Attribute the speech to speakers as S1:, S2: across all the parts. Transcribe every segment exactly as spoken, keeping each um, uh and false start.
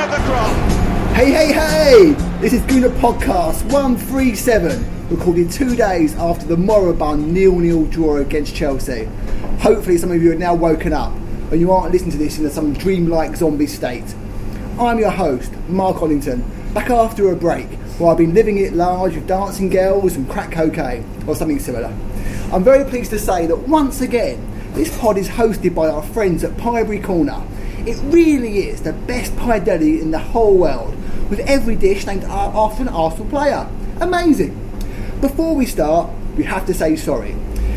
S1: out the cross.
S2: Hey, hey, hey! This is Gooner Podcast one thirty-seven, recorded two days after the moribund nil nil draw against Chelsea. Hopefully some of you are now woken up and you aren't listening to this in some dreamlike zombie state. I'm your host, Mark Ollington, back after a break where I've been living it large with dancing girls and crack cocaine, or something similar. I'm very pleased to say that once again, this pod is hosted by our friends at Piebury Corner. It really is the best pie deli in the whole world, with every dish named after an Arsenal player. Amazing. Before we start, we have to say sorry.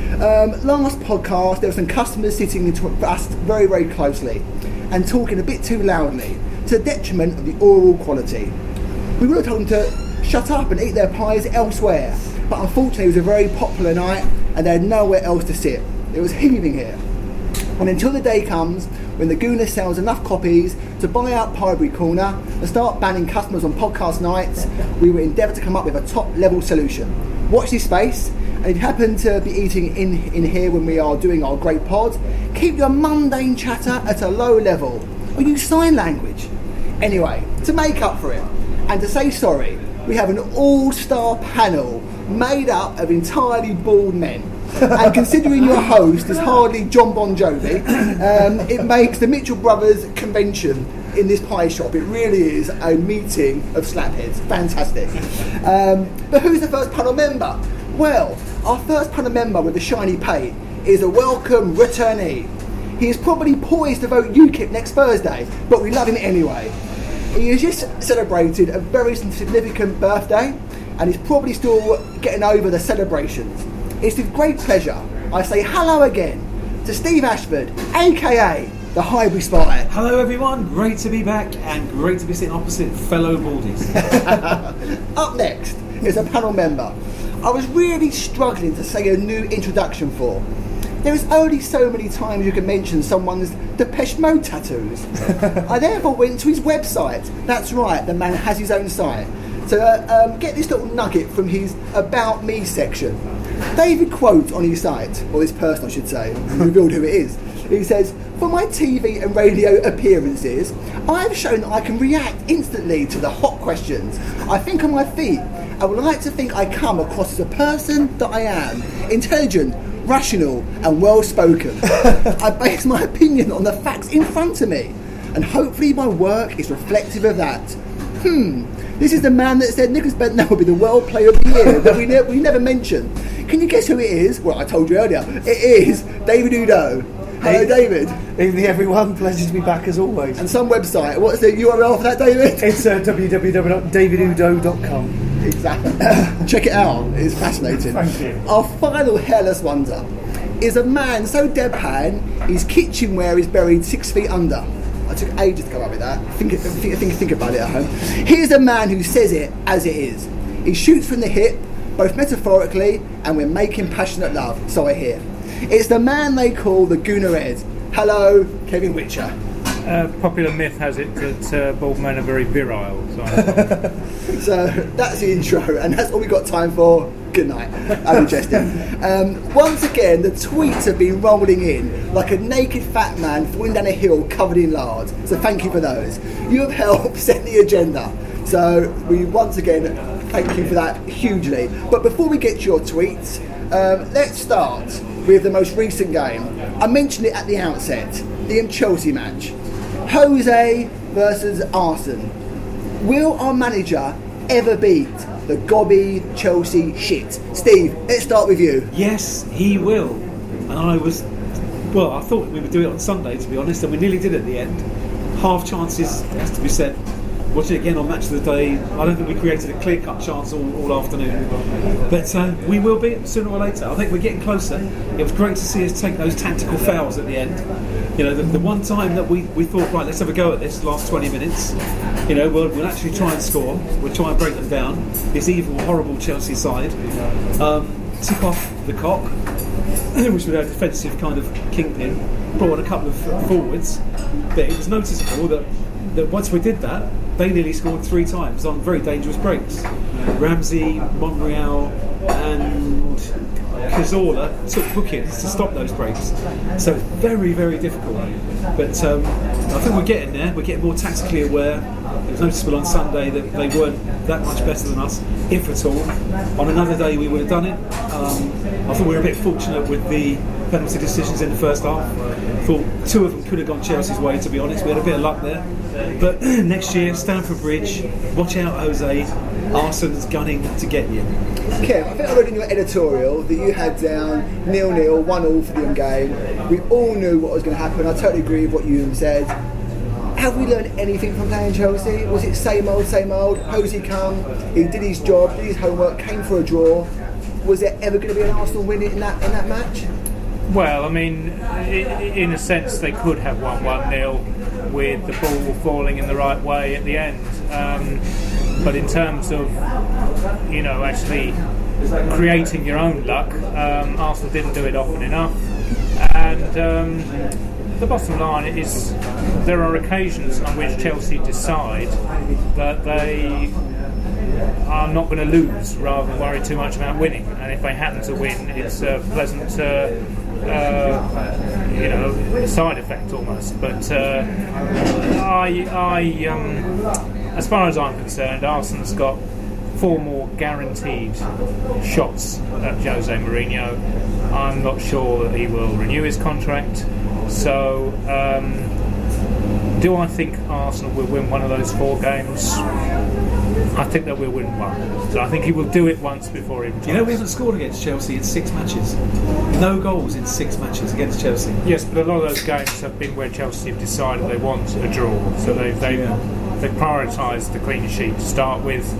S2: Um, last podcast, there were some customers sitting into us very, very closely and talking a bit too loudly, to the detriment of the oral quality. We would have told them to shut up and eat their pies elsewhere, but unfortunately it was a very popular night and they had nowhere else to sit. It was heaving here. And until the day comes when the Gooner sells enough copies to buy out Piebury Corner and start banning customers on podcast nights, we will endeavour to come up with a top level solution. Watch this space, and if you happen to be eating in, in here when we are doing our great pod, keep your mundane chatter at a low level, or use sign language. Anyway, to make up for it, and to say sorry, we have an all-star panel made up of entirely bald men. And considering your host is hardly John Bon Jovi, um, it makes the Mitchell Brothers convention in this pie shop. It really is a meeting of slapheads. Fantastic. Um, but who's the first panel member? Well, our first panel member with the shiny pate is a welcome returnee. He is probably poised to vote UKIP next Thursday, but we love him anyway. He has just celebrated a very significant birthday and is probably still getting over the celebrations. It's with great pleasure I say hello again to Steve Ashford, aka the Highbury Spy.
S3: Hello everyone, great to be back and great to be sitting opposite fellow baldies.
S2: Up next is a panel member I was really struggling to say a new introduction for. There is only so many times you can mention someone's Depeche Mode tattoos. I therefore went to his website. That's right, the man has his own site. To uh, um, get this little nugget from his About Me section. David quotes on his site, or this person I should say, revealed who it is. He says, "For my T V and radio appearances, I've shown that I can react instantly to the hot questions. I think on my feet. I would like to think I come across as a person that I am, intelligent, rational and well-spoken. I base my opinion on the facts in front of me, and hopefully my work is reflective of that. Hmm, this is the man that said Nicholas Bentner would be the World Player of the Year that we, ne- we never mentioned. Can you guess who it is? Well, I told you earlier. It is David Udo. Hello,
S4: hey,
S2: David.
S4: Evening, everyone. Pleasure to be back as always.
S2: And some website. What's the U R L for that, David?
S4: It's uh, w w w dot david udo dot com.
S2: Exactly. Check it out. It's fascinating.
S4: Thank you.
S2: Our final hairless wonder is a man so deadpan his kitchenware is buried six feet under. I took ages to come up with that. Think, think, think, think about it at home. Here's a man who says it as it is. He shoots from the hip, both metaphorically and when making passionate love, so I hear. It's the man they call the Gooner Ed. Hello, Kevin Witcher.
S5: Uh, popular myth has it that uh, bald men are very virile. So,
S2: so that's the intro, and that's all we got time for. Good night. I'm jesting. Um, once again, the tweets have been rolling in like a naked fat man falling down a hill covered in lard. So thank you for those. You have helped set the agenda. So we once again thank you for that hugely. But before we get to your tweets, um, let's start with the most recent game. I mentioned it at the outset, the Chelsea match. Jose versus Arsene. Will our manager ever beat the gobby Chelsea shit? Steve, let's start with you.
S3: Yes, he will. And I was, well, I thought we would do it on Sunday, to be honest, and we nearly did at the end. Half chances, has to be said. Watching it again on Match of the Day, I don't think we created a clear-cut chance all, all afternoon. But uh, we will beat them sooner or later. I think we're getting closer. It was great to see us take those tactical fouls at the end. You know, the, the one time that we, we thought, right, let's have a go at this, last twenty minutes. You know, we'll, we'll actually try and score. We'll try and break them down. This evil, horrible Chelsea side. Um, tip off the cock, which was our defensive kind of kingpin. Brought on a couple of forwards. But it was noticeable that, that once we did that, they nearly scored three times on very dangerous breaks. Ramsey, Monreal and Cazorla took bookings to stop those breaks. So it's very, very difficult. But um, I think we're getting there. We're getting more tactically aware. It was noticeable on Sunday that they weren't that much better than us, if at all. On another day, we would have done it. Um, I thought we were a bit fortunate with the penalty decisions in the first half. I thought two of them could have gone Chelsea's way, to be honest. We had a bit of luck there. But next year, Stamford Bridge, watch out, Jose. Arsenal's gunning to get you.
S2: Kev, I think I read in your editorial that you had down nil-nil, one all for the game. We all knew what was going to happen. I totally agree with what you said. Have we learned anything from playing Chelsea? Was it same old, same old? Jose come, he did his job, did his homework, came for a draw. Was there ever going to be an Arsenal win in that in that match?
S5: Well, I mean, in a sense, they could have won one nil with the ball falling in the right way at the end. Um, but in terms of, you know, actually creating your own luck, um, Arsenal didn't do it often enough. And um, the bottom line is there are occasions on which Chelsea decide that they are not going to lose rather than worry too much about winning. And if they happen to win, it's a pleasant uh, uh, you know, side effect almost. But uh, I, I um, as far as I'm concerned, Arsenal's got four more guaranteed shots at Jose Mourinho. I'm not sure that he will renew his contract. So, um, do I think Arsenal will win one of those four games? I think that we'll win one. So I think he will do it once before he retires.
S3: You know, we haven't scored against Chelsea in six matches. No goals in six matches against Chelsea.
S5: Yes, but a lot of those games have been where Chelsea have decided they want a draw. So they've, they've,
S3: Yeah.
S5: they've prioritised the clean sheet to start with.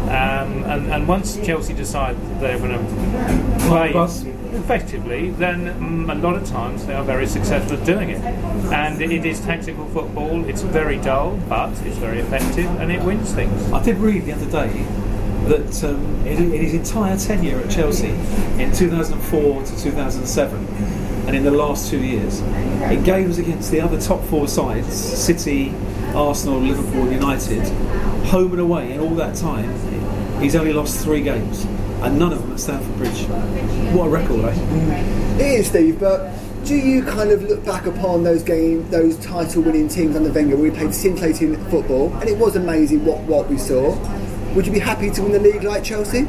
S5: Um, and, and once Chelsea decide that they're going to play
S3: Plus.
S5: effectively, then um, a lot of times they are very successful at doing it. And it is tactical football. It's very dull, but it's very effective, and it wins things.
S3: I did read the other day that um, in, in his entire tenure at Chelsea, in two thousand four to two thousand seven, and in the last two years, in games against the other top four sides, City, Arsenal, Liverpool, United, home and away, in all that time, he's only lost three games, and none of them at Stamford Bridge. What a record, eh?
S2: It is, Steve, but do you kind of look back upon those game, those title-winning teams under Wenger where we played scintillating football, and it was amazing what, what we saw? Would you be happy to win the league like Chelsea?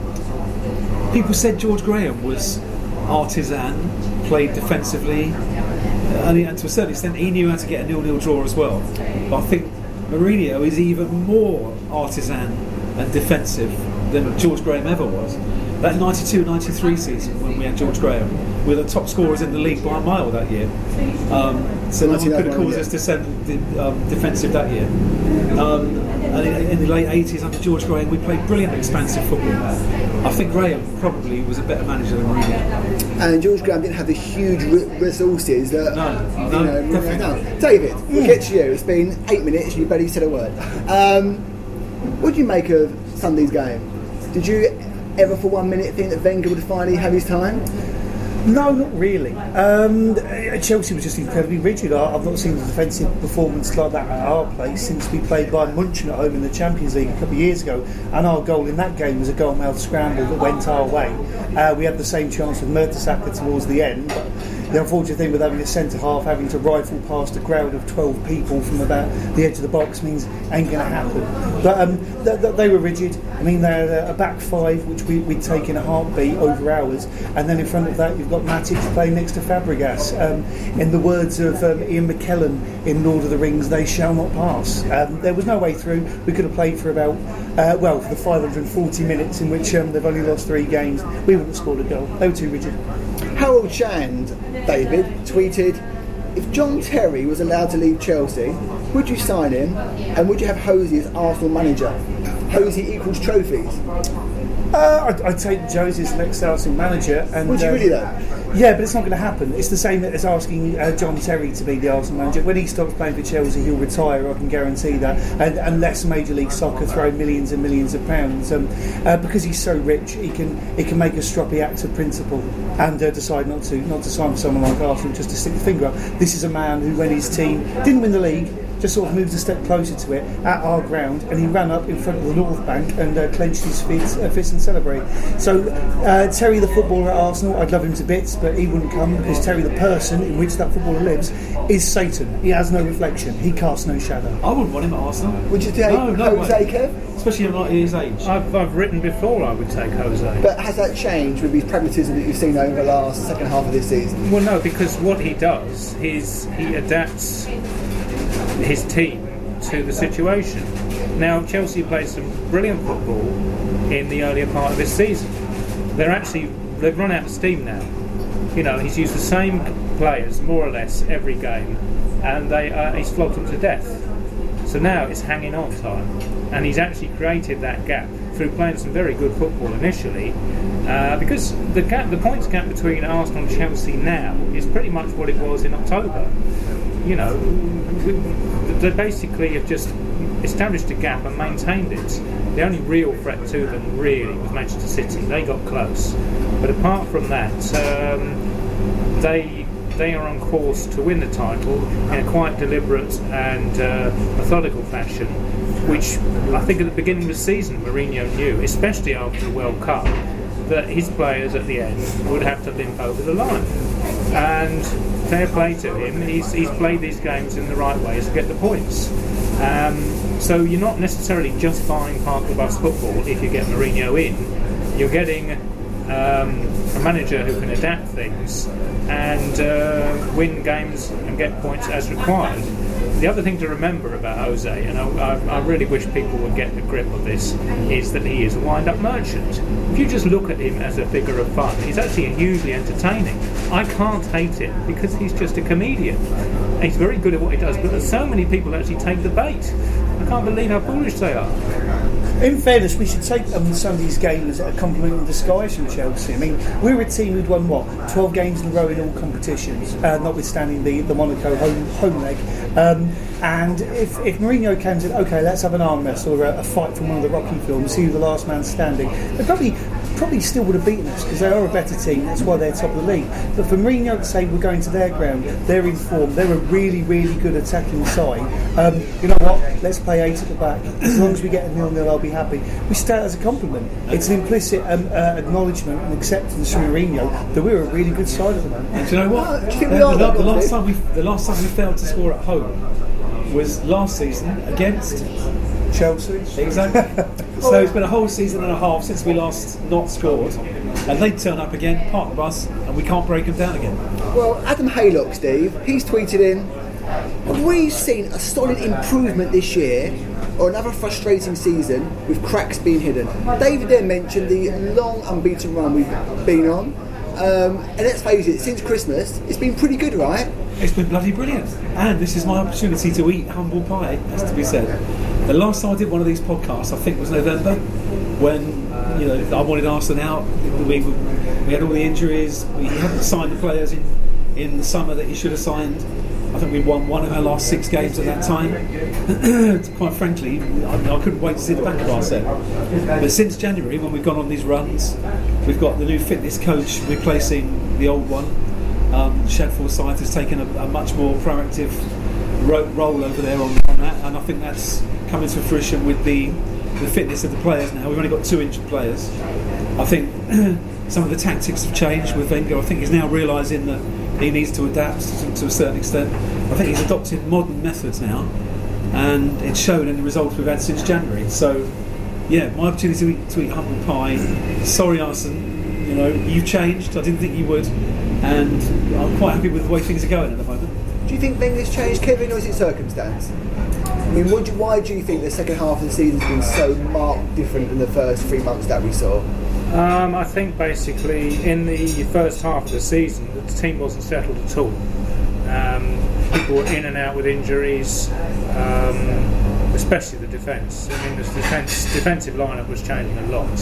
S3: People said George Graham was artisan, played defensively, and, he, and to a certain extent he knew how to get a nil-nil draw as well. But I think Mourinho is even more artisan and defensive than George Graham ever was. That ninety-two ninety-three season when we had George Graham, we were the top scorers in the league by a mile that year. Um, so no one could have caused us to send the, um, defensive that year. Um, and in, in the late eighties under George Graham we played brilliant expansive football. I think Graham probably was a better manager than Mourinho.
S2: And George Graham didn't have the huge re- resources that
S3: No,
S2: you
S3: no,
S2: know,
S3: definitely
S2: no.
S3: not.
S2: David, we'll get to you. It's been eight minutes, you barely said a word. Um, what did you make of Sunday's game? Did you ever for one minute think that Wenger would finally have his time?
S4: No, not really. Um, Chelsea was just incredibly rigid. I- I've not seen a defensive performance like that at our place since we played Bayern Munchen at home in the Champions League a couple of years ago. And our goal in that game was a goal-mouth scramble that went our way. Uh, we had the same chance with Mertesacker towards the end. But the unfortunate thing with having a centre-half having to rifle past a crowd of twelve people from about the edge of the box means ain't going to happen. But um, th- th- they were rigid. I mean, they had a, a back five, which we, we'd take in a heartbeat over ours. And then in front of that, you've got Matic playing next to Fabregas. Um, in the words of um, Ian McKellen in Lord of the Rings, they shall not pass. Um, there was no way through. We could have played for about, uh, well, for the five hundred forty minutes in which um, they've only lost three games. We wouldn't have scored a goal. They were too rigid.
S2: Harold Shand, David, tweeted, if John Terry was allowed to leave Chelsea, would you sign him and would you have Jose as Arsenal manager? Jose equals trophies.
S4: Uh, I'd, I'd take Jose as the next Arsenal manager. And,
S2: Would you
S4: um,
S2: really though?
S4: Yeah, but it's not going to happen. It's the same as asking uh, John Terry to be the Arsenal manager. When he stops playing for Chelsea, he'll retire, I can guarantee that, and, unless Major League Soccer throw millions and millions of pounds. Um, uh, because he's so rich, he can he can make a stroppy act of principle and uh, decide not to not to sign for someone like Arsenal just to stick the finger up. This is a man who, when his team didn't win the league, just sort of moved a step closer to it at our ground, and he ran up in front of the North Bank and uh, clenched his fists, uh, fists and celebrate. So uh, Terry the footballer at Arsenal, I'd love him to bits, but he wouldn't come because Terry the person in which that footballer lives is Satan. He has no reflection. He casts no shadow.
S3: I wouldn't want him at Arsenal.
S2: Would you take
S3: No, no
S2: Jose,
S3: way.
S2: Kev?
S3: Especially at his age.
S5: I've, I've written before I would take Jose.
S2: But has that changed with his pragmatism that you've seen over the last second half of this season?
S5: Well, no, because what he does is he adapts his team to the situation. Now, Chelsea played some brilliant football in the earlier part of this season. They're actually, they've run out of steam now. You know, he's used the same players more or less every game, and they uh, he's flogged them to death. So now it's hanging on time, and he's actually created that gap through playing some very good football initially, uh, because the gap, the points gap between Arsenal and Chelsea now is pretty much what it was in October. You know, they basically have just established a gap and maintained it. The only real threat to them really was Manchester City. They got close, but apart from that, um, they they are on course to win the title in a quite deliberate and uh, methodical fashion, which I think at the beginning of the season Mourinho knew, especially after the World Cup, that his players at the end would have to limp over the line. And fair play to him, he's, he's played these games in the right ways to get the points. Um, so you're not necessarily just buying Park the Bus football if you get Mourinho in. You're getting um, a manager who can adapt things and uh, win games and get points as required. The other thing to remember about Jose, and I, I, I really wish people would get the grip of this, is that he is a wind-up merchant. If you just look at him as a figure of fun, he's actually hugely entertaining. I can't hate him because he's just a comedian. He's very good at what he does, but there's so many people actually take the bait. I can't believe how foolish they are.
S4: In fairness, we should take um, Sunday's game as a compliment in disguise from Chelsea. I mean, we're a team who'd won, what, twelve games in a row in all competitions, uh, notwithstanding the, the Monaco home, home leg. Um, and if, if Mourinho came and said, OK, let's have an arm wrestle or a, a fight from one of the Rocky films, see who the last man standing, they probably probably still would have beaten us because they are a better team, that's why they're top of the league. But for Mourinho to say we're going to their ground, they're in form, they're a really, really good attacking side. Um, you know what, let's play eight at the back. As long as we get a nil-nil, I'll be happy. We start as a compliment. It's an implicit um, uh, acknowledgement and acceptance from Mourinho that we're a really good side at the moment.
S3: Do you know what?
S2: Oh, do you think
S3: the,
S2: we are
S3: the,
S2: that
S3: the last
S2: good?
S3: time we the last time we failed to score at home was last season against
S4: Chelsea.
S3: Exactly. So it's been a whole season and a half since we last not scored, and they turn up again, park the bus, and we can't break them down again.
S2: Well, Adam Haylock, Steve, he's tweeted in, have we seen a solid improvement this year or another frustrating season with cracks being hidden? David there mentioned the long unbeaten run we've been on, um, and let's face it, since Christmas it's been pretty good, right?
S3: It's been bloody brilliant, and this is my opportunity to eat humble pie, has to be said. The last time I did one of these podcasts, I think was November, when you know I wanted Arsenal out. We, we had all the injuries. We hadn't signed the players in, in the summer that he should have signed. I think we won one of our last six games at that time. Quite frankly, I, I couldn't wait to see the back of Arsenal. But since January, when we've gone on these runs, we've got the new fitness coach replacing the old one. Um, Shad Forsyth has taken a, a much more proactive ro- role over there on, on that, and I think that's coming to fruition with the, the fitness of the players now. We've only got two injured players. I think some of the tactics have changed with Wenger. I think he's now realising that he needs to adapt to, to a certain extent. I think he's adopted modern methods now, and it's shown in the results we've had since January. So, yeah, my opportunity to eat, to eat humble pie. Sorry, Arsene, you know, you've changed. I didn't think you would, and I'm quite happy with the way things are going at the moment.
S2: Do you think Wenger's changed, Kevin, or is it circumstance? I mean, what do, why do you think the second half of the season's been so marked different than the first three months that we saw?
S5: Um, I think basically in the first half of the season the team wasn't settled at all. Um, people were in and out with injuries, um, especially the defence. I mean, the defence, defensive lineup was changing a lot.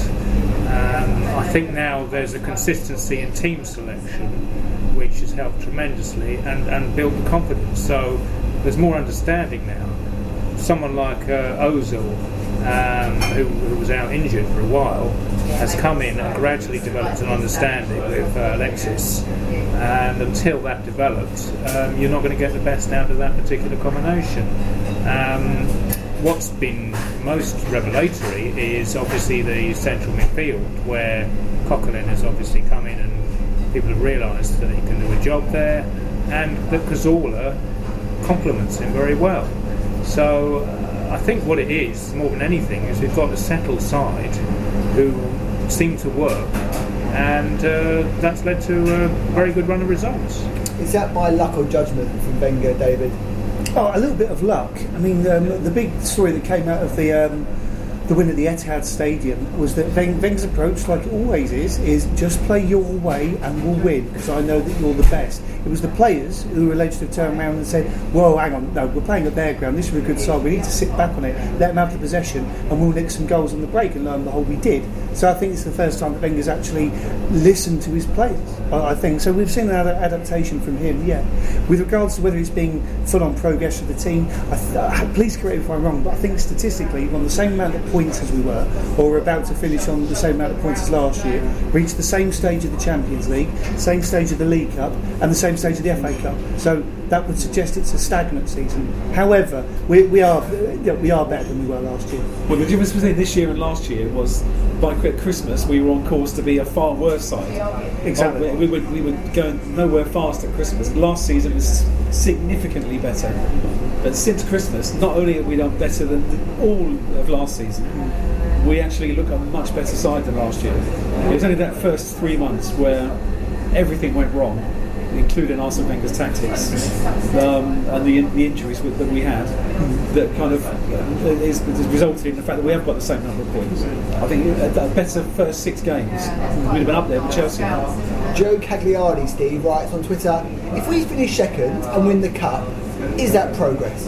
S5: Um, I think now there's a consistency in team selection which has helped tremendously and, and built the confidence. So there's more understanding now. Someone like uh, Ozil, um, who, who was out injured for a while, has come in and gradually developed an understanding with uh, Alexis, and until that develops, um, you're not going to get the best out of that particular combination. Um, what's been most revelatory is obviously the central midfield, where Coquelin has obviously come in and people have realised that he can do a job there, and that Cazorla complements him very well. So uh, I think what it is, more than anything, is we've got a settled side who seem to work, and uh, that's led to a very good run of results.
S2: Is that by luck or judgment from Wenger, David?
S4: Oh, a little bit of luck. I mean, um, the big story that came out of the um, the win at the Etihad Stadium was that Weng- Wenger's approach, like it always is, is just play your way and we'll win because I know that you're the best. It was the players who were alleged to have turned around and said, whoa, hang on, no, we're playing at their ground, this is a good side, we need to sit back on it, let them have the possession and we'll nick some goals on the break, and lo and behold we did. So I think it's the first time that Wenger's actually listened to his players, I, I think. So we've seen an ad- adaptation from him, yeah. With regards to whether it's being full-on progress for the team, I th- uh, please correct me if I'm wrong, but I think statistically we're on the same amount of points as we were, or we're about to finish on the same amount of points as last year, reached the same stage of the Champions League, same stage of the League Cup, and the same stage of the F A Cup. So that would suggest it's a stagnant season. However, we, we are yeah, we are better than we were last year.
S3: Well, the difference between this year and last year was by Christmas we were on course to be a far worse side.
S4: Exactly.
S3: We, we, were, we were going nowhere fast at Christmas. Last season was significantly better. But since Christmas, not only have we done better than all of last season, we actually look a much better side than last year. It was only that first three months where everything went wrong, including Arsene Wenger's tactics um, and the, the injuries with, that we had, that kind of uh, is, is resulted in the fact that we have got the same number of points. I think a, a better first six games, we'd have been up there with Chelsea now.
S2: Joe Cagliardi, Steve, writes on Twitter, if we finish second and win the cup, is that progress?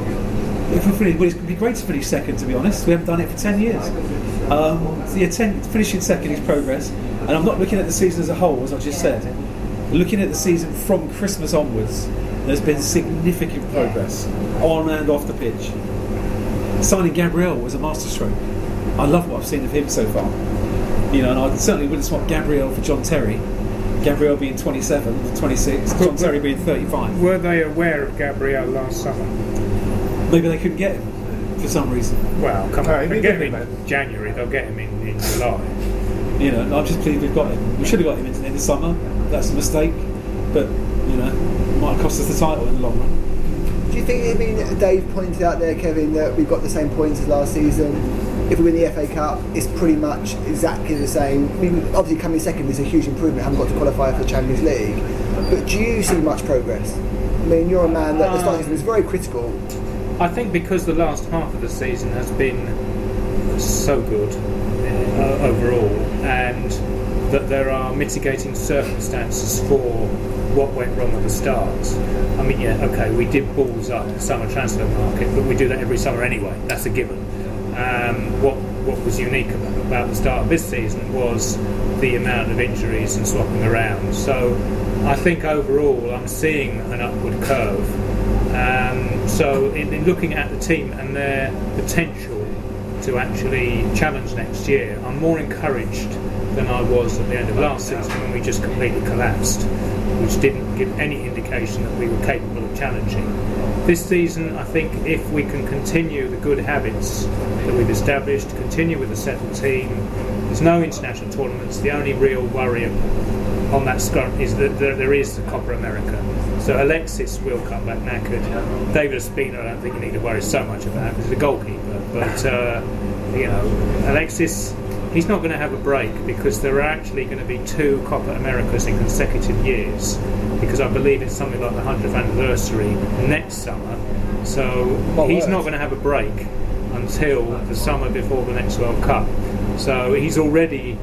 S3: If we finish, well, it would be great to finish second, to be honest. We haven't done it for ten years. Um, so yeah, ten, finishing second is progress. And I'm not looking at the season as a whole, as I just said. Looking at the season from Christmas onwards, there's been significant progress on and off the pitch. Signing Gabriel was a masterstroke. I love what I've seen of him so far. You know, and I certainly wouldn't swap Gabriel for John Terry. Gabriel being twenty-seven, twenty-six, John Terry being thirty-five.
S5: Were they aware of Gabriel last summer?
S3: Maybe they couldn't get him for some reason.
S5: Well, come on,
S4: Okay,
S5: they get him in January, they'll get him in, in July.
S3: You know, I'm just pleased we've got him. We should have got him in, in the summer. That's a mistake, but you know, it might cost us the title in the long run.
S2: Do you think, I mean, Dave pointed out there, Kevin, that we've got the same points as last season? If we win the F A Cup, it's pretty much exactly the same. I mean, obviously coming second is a huge improvement. Haven't got to qualify for the Champions League, but do you see much progress? I mean, you're a man that the start of the season was very critical.
S5: I think because the last half of the season has been so good uh, overall, and that there are mitigating circumstances for what went wrong at the start. I mean, yeah, okay, we did balls up the summer transfer market, but we do that every summer anyway. That's a given. Um, what what was unique about, about the start of this season was the amount of injuries and swapping around. So I think overall I'm seeing an upward curve. Um, so in, in looking at the team and their potential to actually challenge next year, I'm more encouraged than I was at the end of last season when we just completely collapsed, which didn't give any indication that we were capable of challenging. This season, I think if we can continue the good habits that we've established, continue with a settled team, there's no international tournaments. The only real worry on that scrum is that there is the Copa America. So Alexis will come back knackered. David Ospina, I don't think you need to worry so much about because he's a goalkeeper. But, uh, you know, Alexis, he's not going to have a break because there are actually going to be two Copa Americas in consecutive years, because I believe it's something like the hundredth anniversary next summer. So
S2: What
S5: he's
S2: works?
S5: not going to have a break until the summer before the next World Cup. So he's already,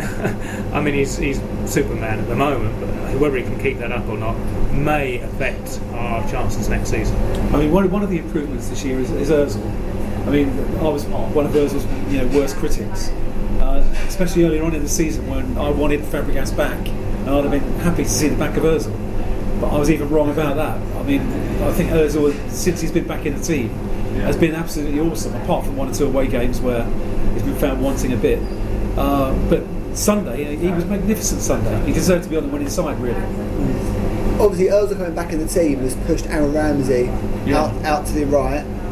S5: I mean, he's, he's Superman at the moment, but whether he can keep that up or not may affect our chances next season.
S3: I mean, one, one of the improvements this year is, is Ozil. I mean, I was one of Ozil's you know worst critics, uh, especially earlier on in the season when I wanted Fabregas back, and I'd have been happy to see the back of Ozil. But I was even wrong about that. I mean, I think Ozil, since he's been back in the team, has been absolutely awesome, apart from one or two away games where he's been found wanting a bit. Uh, but Sunday, he was magnificent Sunday. He deserved to be on the winning side, really.
S2: Obviously, Ozil coming back in the team has pushed Aaron Ramsey
S3: Yeah.
S2: out, out to the right.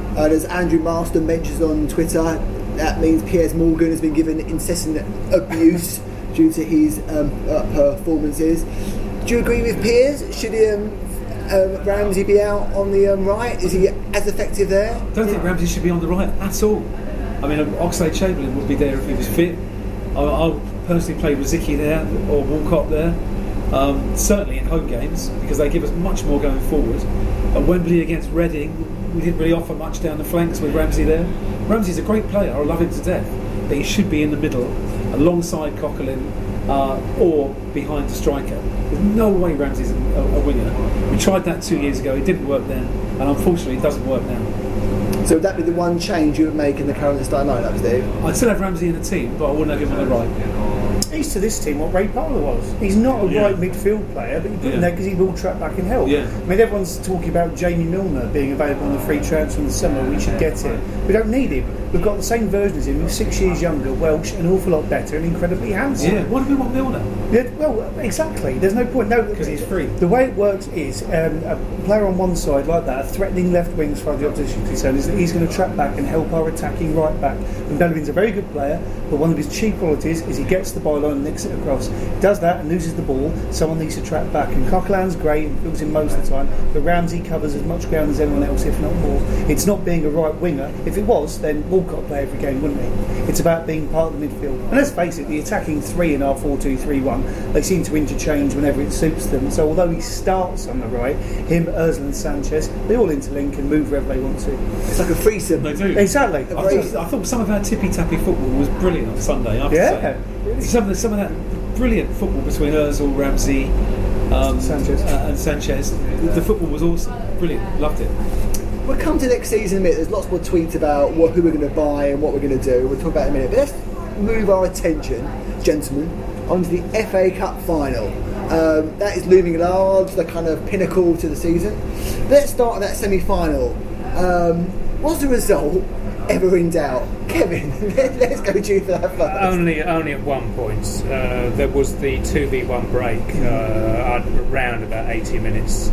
S2: Uh, as Andrew Marston mentions on Twitter, that means Piers Morgan has been given incessant abuse due to his um, uh, performances. Do you agree with Piers? Should um, um, Ramsey be out on the um, right? Is he as effective there?
S3: I don't think Ramsey should be on the right at all. I mean, Oxlade-Chamberlain would be there if he was fit. I, I personally played with Zicky there or Walcott there. Um, certainly in home games, because they give us much more going forward. At Wembley against Reading, we didn't really offer much down the flanks with Ramsey there. Ramsey's a great player, I love him to death, but he should be in the middle, alongside Coquelin, uh, or behind the striker. There's no way Ramsey's a, a winger. We tried that two years ago, it didn't work then, and unfortunately it doesn't work now.
S2: So would that be the one change you would make in the current starting lineup, Steve?
S3: I'd still have Ramsey in the team, but I wouldn't have him on the right.
S4: He's to this team what Ray Parlour was. He's not a
S3: Yeah.
S4: right midfield player, but you put
S3: Yeah.
S4: him there because he will track back and help.
S3: Yeah.
S4: I mean, everyone's talking about Jamie Milner being available on the free transfer in the summer. We should get him. We don't need him. We've got the same version as him. He's six years younger, Welsh, an awful lot better, and incredibly handsome.
S3: Yeah, why do we want Milner?
S4: Yeah, well, exactly. There's no point. No,
S3: 'Cause he's free.
S4: The way it works is um, a player on one side like that, a threatening left wing as far as the opposition is concerned, is that he's going to track back and help our attacking right back. And Bellerin's a very good player, but one of his chief qualities is he gets the byline and nicks it across. He does that and loses the ball. Someone needs to track back. And Coquelin's great and fills in most of the time, but Ramsey covers as much ground as anyone else, if not more. It's not being a right winger. If it was, then Walcott play every game, wouldn't he? It's about being part of the midfield. And let's face it, the attacking three in our four two three one, they seem to interchange whenever it suits them. So although he starts on the right, him, Ozil and Sanchez, they all interlink and move wherever they want to.
S2: It's like a threesome.
S3: They do.
S4: Exactly.
S3: I thought, I thought some of our tippy-tappy football was brilliant on Sunday. I have to
S4: Yeah.
S3: say. Some of, the, some of that brilliant football between Ozil, Ramsey, um,
S4: Sanchez.
S3: uh, and Sanchez. The, the football was awesome. Brilliant. Loved it.
S2: We'll come to next season in a minute. There's lots more tweets about what, who we're going to buy and what we're going to do. We'll talk about it in a minute. But let's move our attention, gentlemen, onto the F A Cup final. Um, that is looming large, the kind of pinnacle to the season. Let's start at that semi-final. Um, was the result ever in doubt? Kevin, let's go to you for that first.
S5: Only, only at one point. Uh, there was the two v one break uh, around about eighty minutes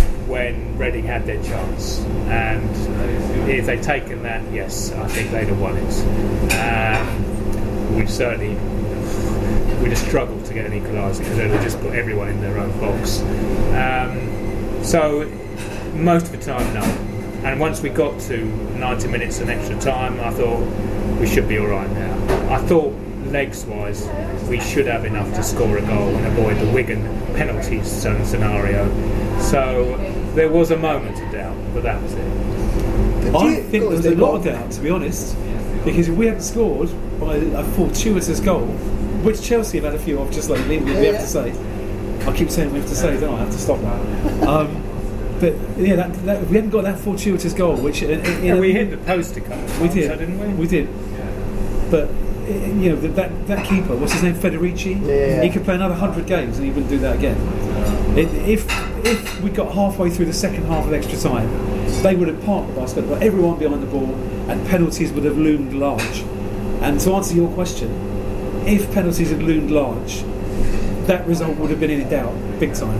S5: when Reading had their chance, and if they'd taken that, yes, I think they'd have won it. Um, we'd certainly we'd have struggled to get an equaliser because they'd have just put everyone in their own box. Um, so most of the time, no. And once we got to ninety minutes and extra time, I thought we should be all right now. I thought legs-wise, we should have enough to score a goal and avoid the Wigan penalties scenario. So there was a moment of doubt, but that was it.
S3: I think there was a lot of doubt, to be honest, because if we hadn't scored by a fortuitous goal, which Chelsea have had a few of just lately, we
S2: Yeah,
S3: have
S2: yeah.
S3: to say. I keep saying we have to say, don't I? I have to stop that. Um, but yeah, that, that, if we hadn't got that fortuitous goal, which in, in,
S5: Yeah,
S3: in
S5: we
S3: a,
S5: hit the post a couple of
S3: we
S5: times,
S3: did,
S5: so didn't we?
S3: We did. But you know that that keeper, what's his name, Federici?
S2: Yeah.
S3: He could play another hundred games and he wouldn't do that again. It, if if we got halfway through the second half of extra time, they would have parked the bus, got everyone behind the ball, and penalties would have loomed large. And to answer your question, if penalties had loomed large, that result would have been in doubt, big time.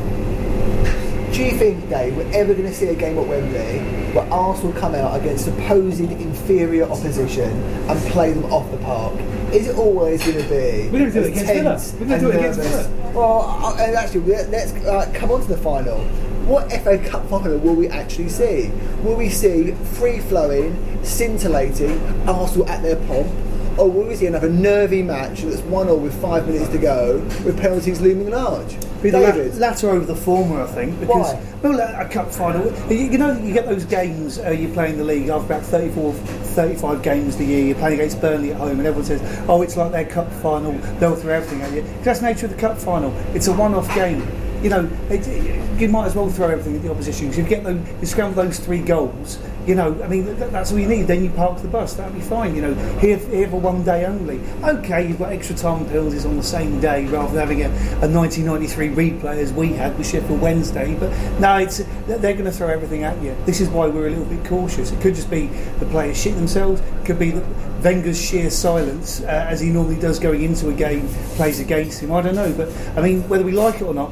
S2: Do you think, Dave, we're ever going to see a game at Wembley where Arsenal come out against supposed inferior opposition and play them off the park? Is it always going to be
S3: We're going to do it against Villa.
S2: tense
S3: We're going to
S2: and
S3: do it against
S2: nervous?
S3: Villa.
S2: Well, uh, and actually, we- let's uh, come on to the final. What F A Cup final will we actually see? Will we see free-flowing, scintillating Arsenal at their pomp? Or will we see another nervy match that's one all with five minutes to go with penalties looming large?
S4: Be the
S2: David?
S4: la- latter over the former, I think. Because,
S2: Why?
S4: well, a cup final. You, you know, you get those games. Uh, you play in the league after about thirty-four, thirty-five games a year. You're playing against Burnley at home, and everyone says, "Oh, it's like their cup final. They'll throw everything at you." That's the nature of the cup final. It's a one-off game. You know, it, it, you might as well throw everything at the opposition because you get those, you scramble those three goals. You know, I mean, that, that's all you need. Then you park the bus. That'll be fine. You know, here, here for one day only. Okay, you've got extra time penalties on the same day rather than having a, a nineteen ninety-three replay as we had with Sheffield Wednesday. But no, it's they're going to throw everything at you. This is why we're a little bit cautious. It could just be the players shit themselves. It could be the, Wenger's sheer silence, uh, as he normally does going into a game, plays against him. I don't know, but I mean, whether we like it or not,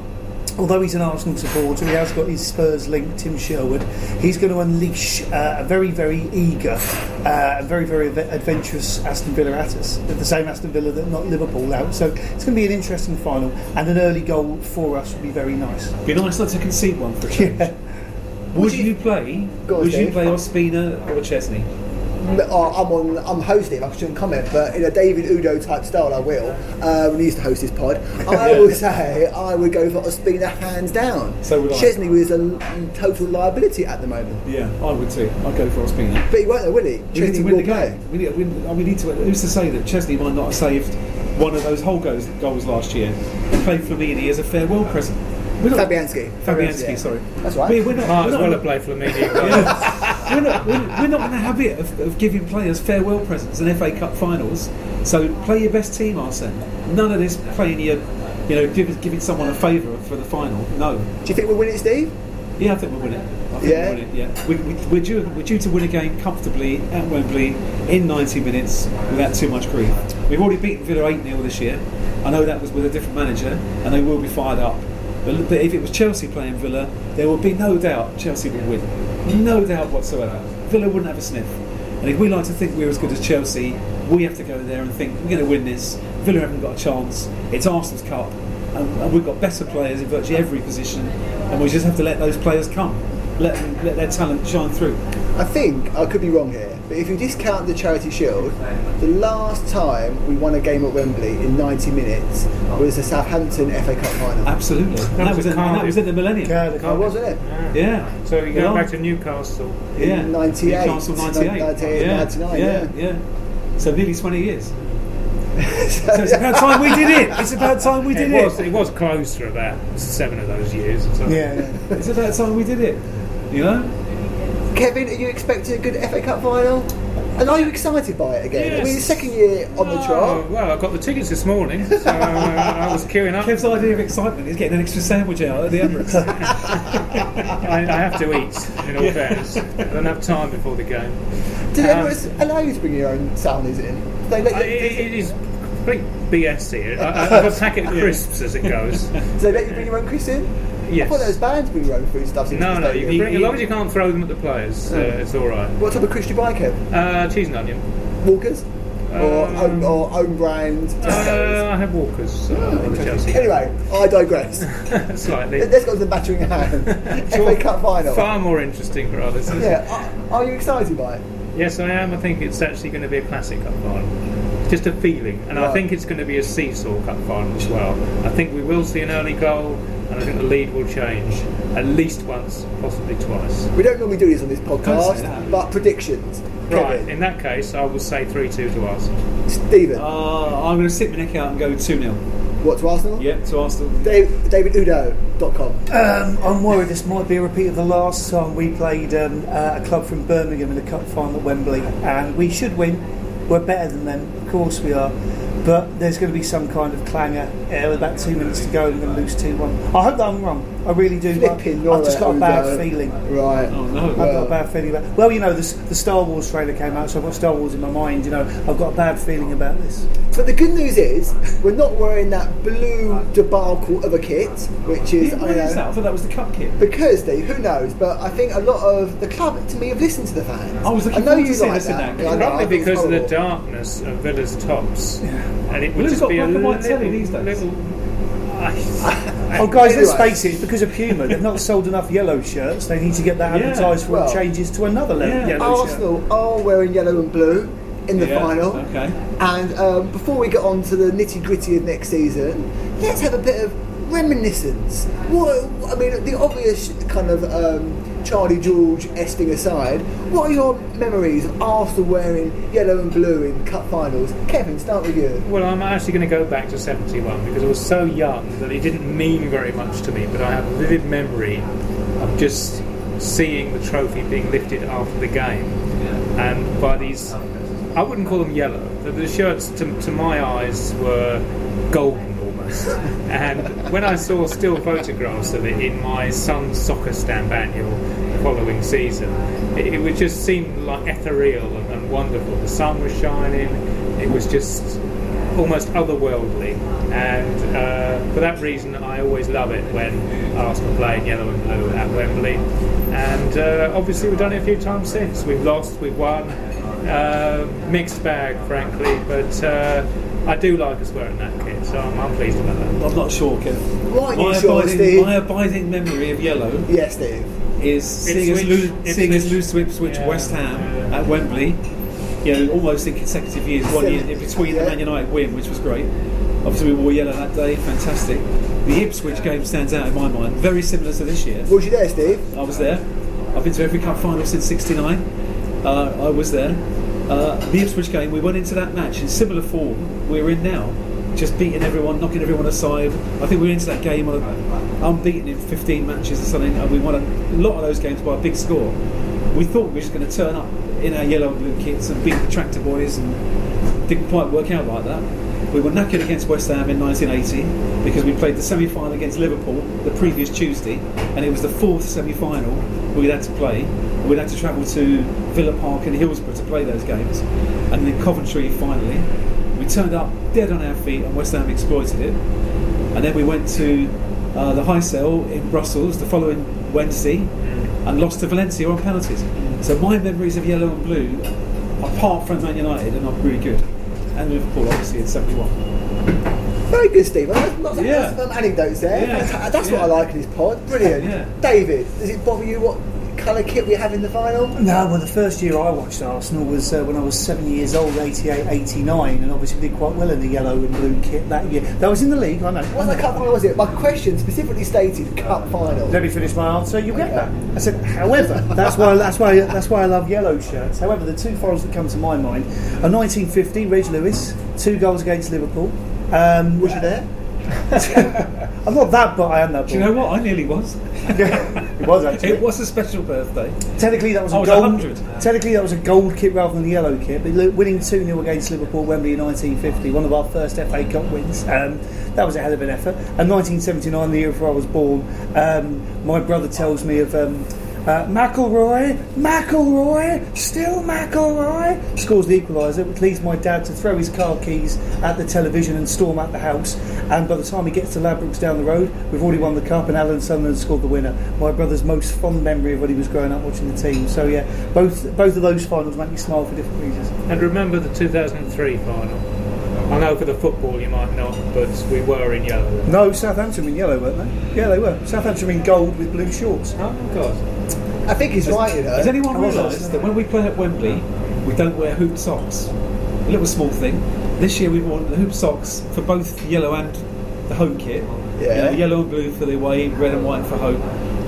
S4: although he's an Arsenal supporter, he has got his Spurs link, Tim Sherwood. He's going to unleash uh, a very, very eager, uh, and very, very av- adventurous Aston Villa at us. The same Aston Villa that knocked Liverpool out. So it's going to be an interesting final, and an early goal for us would be very nice.
S3: Be nice not to concede one for a change.
S4: Yeah.
S3: Would you play?
S2: Go on,
S3: Would you
S2: Dave.
S3: play Ospina or Chesney?
S2: Oh, I'm on. I'm hosting. I shouldn't comment, but in a David Udo type style, I will. Uh, when he used to host this pod, I will say I would go for Ospina hands down.
S3: So would I.
S2: Chesney was a l- total liability at the moment,
S3: Yeah, I would too. I'd go for Ospina.
S2: but he won't, though, will he?
S3: We need
S2: Chesney
S3: to win
S2: will
S3: the
S2: play.
S3: game. We need, we, we need to. Who's to say that Chesney might not have saved one of those whole goals, goals last year and played Flamini as a farewell present? We're not-
S2: Fabianski.
S3: Fabianski,
S2: yeah.
S3: sorry.
S2: That's right.
S3: We're, we're not,
S5: Might
S3: we're
S5: as
S3: not,
S5: well have played Flamini.
S3: we're not, we're, we're not in the habit of, of giving players farewell presents and F A Cup finals. So play your best team, Arsene. None of this playing your, you know, give, giving someone a favour for the final. No.
S2: Do you think we'll win it, Steve?
S3: Yeah, I think we'll win it. I think
S2: Yeah?
S3: we'll win it. Yeah, we, we, we're due. We're due to win a game comfortably at Wembley in ninety minutes without too much grief. We've already beaten Villa eight nil this year. I know that was with a different manager, and they will be fired up. But, but if it was Chelsea playing Villa, there would be no doubt Chelsea would win. No doubt whatsoever. Villa wouldn't have a sniff. And if we like to think we're as good as Chelsea, we have to go there and think we're going to win this. Villa haven't got a chance. It's Arsenal's cup, and, and we've got better players in virtually every position, and we just have to let those players come, let them, let their talent shine through.
S2: I think I could be wrong here, but if you discount the Charity Shield, the last time we won a game at Wembley in ninety minutes was the Southampton F A Cup final.
S3: Absolutely. And that,
S5: was
S3: was
S5: a
S3: in, and that
S5: Cardiff.
S3: was in the Millennium.
S4: Cardiff.
S2: Oh, wasn't it?
S3: Yeah.
S5: So you go
S3: Yeah.
S5: back to Newcastle.
S3: Yeah.
S2: In ninety-eight.
S3: Newcastle ninety-eight.
S2: ninety-eight,
S3: yeah.
S2: ninety-nine,
S3: yeah.
S2: yeah.
S3: yeah. So nearly twenty years. So it's about time we did it. It's about time we
S5: It
S3: did
S5: was,
S3: it.
S5: it was close for about seven of those years. Or something.
S4: Yeah, yeah.
S3: It's about time we did it. You know?
S2: Kevin, are you expecting a good F A Cup final? And are you excited by it again? I mean,
S5: Yes.
S2: it's second year on the
S5: Oh,
S2: trot.
S5: well, I got the tickets this morning, so uh, I was queuing up.
S3: Kev's idea of excitement is getting an extra sandwich out at the Emirates.
S5: I, I have to eat, in all fairness. I don't have time before the game.
S2: Do they
S5: Um,
S2: Emirates allow you to bring your own sounders in? Do they let
S5: I,
S2: you,
S5: it, it is complete B S here. I, I have a packet of crisps as it goes.
S2: do they let you bring your own crisps in?
S5: Yes.
S2: I thought there was banned to bring your own food stuff.
S5: No, no, you can bring, as long as you can't throw them at the players, uh,
S2: No.
S5: it's all right.
S2: What type of crisps do you buy, Kev?
S5: Uh, cheese and onion.
S2: Walkers? or,
S5: Um,
S2: own, or own brand Tesco's?
S5: Uh, I have Walkers uh, on the Chelsea.
S2: Anyway, I digress.
S5: Slightly.
S2: Let's go to the battering hand. F A Cup final.
S5: Far more interesting for others. isn't it?
S2: Yeah, are, are you excited by it?
S5: Yes, I am. I think it's actually going to be a classic cup final. It's just a feeling, and I
S2: Right.
S5: think it's going to be a seesaw cup final as well. I think we will see an early goal, and I think the lead will change at least once, possibly twice.
S2: We don't normally do this on this
S3: Don't
S2: podcast,
S3: say that.
S2: but predictions.
S5: Right.
S2: Kevin,
S5: In that case, I will say three two to us.
S2: Stephen,
S3: Uh, I'm going to sit my neck out and go two nil.
S2: what to Arsenal?
S3: Yeah, to Arsenal.
S2: Dave, David Udo dot com.
S4: Um, I'm worried this might be a repeat of the last time we played um, uh, a club from Birmingham in the cup final at Wembley, and we should win. We're better than them, of course we are, but there's going to be some kind of clangor. Uh, with about two minutes to go, we're going to lose two one. I hope that I'm wrong. I really do. but
S2: Flipping
S4: I've just got a
S2: Udo.
S4: bad feeling.
S2: Right.
S3: Oh no.
S4: I've got a bad feeling about. Well, you know, the, the Star Wars trailer came out, so I've got Star Wars in my mind. You know, I've got a bad feeling about this.
S2: But the good news is, we're not wearing that blue debacle of a kit, which is,
S3: Yeah,
S2: I
S3: what is
S2: know,
S3: that? I thought that was the cup kit.
S2: because Steve, who knows? But I think a lot of the club, to me, have listened to the fans.
S3: I was looking
S2: I know
S3: forward
S2: you
S3: to seeing
S2: like
S3: us in
S2: that.
S3: that.
S2: I know, I
S5: Probably
S2: think it's
S5: because of the
S2: horrible.
S5: darkness of Villa's tops, and it would
S3: Villa's
S5: just
S3: got
S5: be a
S3: black and white
S5: little,
S3: telly these days.
S5: little. I,
S4: Oh, guys, let's
S2: Anyway.
S4: face it, it's because of Puma. They've not sold enough yellow shirts. They need to get that
S3: Yeah,
S4: advertised before
S2: well,
S4: it changes to another le-
S3: yeah.
S4: yellow shirt.
S2: Arsenal are wearing yellow and blue in the
S3: Yeah,
S2: final.
S3: okay.
S2: And um, before we get on to the nitty gritty of next season, let's have a bit of reminiscence. What I mean, the obvious kind of um, Charlie George-esque thing aside, what are your memories of Arsenal wearing yellow and blue in cup finals? Kevin, start with you.
S5: Well, I'm actually going to go back to seventy-one because I was so young that it didn't mean very much to me, but I have a vivid memory of just seeing the trophy being lifted after the game, and by these, I wouldn't call them yellow. The, the shirts, to, to my eyes, were golden almost. And when I saw still photographs of it in my son's soccer stamp annual the following season, it, it would just seem like ethereal and, and wonderful. The sun was shining. It was just almost otherworldly, and uh, for that reason I always love it when Arsenal play in yellow and blue at Wembley. And uh, obviously we've done it a few times since. We've lost, we've won, uh, mixed bag frankly, but uh, I do like us wearing that kit, so I'm, I'm pleased about that.
S3: I'm not sure, Kev.
S2: Right,
S3: my,
S2: you sure,
S3: abiding,
S2: Steve?
S3: my abiding memory of yellow
S2: Yes, Steve.
S3: is seeing us,
S5: Ipswich.
S3: lose, seeing us lose to Ipswich,
S5: Yeah.
S3: West Ham at Wembley. You know, almost in consecutive years, one year in between
S2: Yeah.
S3: the Man United win, which was great. Obviously, we wore yellow that day, fantastic. The Ipswich game stands out in my mind, very similar to this year.
S2: Was you there, Steve?
S3: I was there. I've been to every cup final since sixty-nine. Uh, I was there. Uh, the Ipswich game, we went into that match in similar form we're in now, just beating everyone, knocking everyone aside. I think we went into that game on a, unbeaten in fifteen matches or something, and we won a lot of those games by a big score. We thought we were just going to turn up in our yellow and blue kits and beat the tractor boys, and didn't quite work out like that. We were knackered against West Ham in nineteen eighty because we played the semi-final against Liverpool the previous Tuesday, and it was the fourth semi-final we'd had to play. We'd had to travel to Villa Park and Hillsborough to play those games, and then Coventry finally. We turned up dead on our feet, and West Ham exploited it. And then we went to uh, the Heysel in Brussels the following Wednesday and lost to Valencia on penalties. So my memories of yellow and blue, apart from Man United, are not really good. And Liverpool, obviously, in seventy-one.
S2: Very good, Steve. That's lots of
S3: Yeah.
S2: some anecdotes there.
S3: Yeah.
S2: That's, that's what
S3: Yeah.
S2: I like in this pod. Brilliant.
S3: Yeah.
S2: David, does it bother you what colour kit we have in the final?
S4: No, well, the first year I watched Arsenal was uh, when I was seven years old, eighty-eight eighty-nine, and obviously did quite well in the yellow and blue kit that year. That was in the league, I know.
S2: What the cup final was it? My question specifically stated cup final.
S4: Let me finish my answer. You get that. I said, however, that's why that's why that's why I love yellow shirts. However, the two finals that come to my mind are nineteen fifty, Reg Lewis, two goals against Liverpool. Um,
S2: Was you there?
S4: I'm not that, but I am that.
S3: Do you know what? I nearly was.
S4: It was actually.
S3: It was a special birthday.
S4: Technically, that was a
S3: I was
S4: gold.
S3: one hundred.
S4: Technically, that was a gold kit rather than the yellow kit. But look, winning two nil against Liverpool, Wembley in nineteen fifty, one of our first F A Cup wins. Um, that was a hell of an effort. And nineteen seventy-nine, the year before I was born, um, my brother tells me of. Um, Uh, McElroy, McElroy, still McElroy, scores the equaliser, which leads my dad to throw his car keys at the television and storm out the house. And by the time he gets to Ladbrokes down the road, we've already won the cup, and Alan Sunderland scored the winner. My brother's most fond memory of when he was growing up watching the team. So yeah, both both of those finals make me smile for different reasons.
S5: And remember the two thousand three final. I know for the football you might not, but we were in yellow.
S4: No, Southampton in yellow, weren't they? Yeah, they were. Southampton in gold with blue shorts.
S5: Oh God.
S2: I think he's right, you know.
S3: Has anyone
S4: I was
S3: realised
S4: listening.
S3: that when we play at Wembley, we don't wear hoop socks? A little small thing. This year we've worn the hoop socks for both yellow and the home kit.
S2: Yeah.
S3: You know, yellow and blue for the away, red and white for home.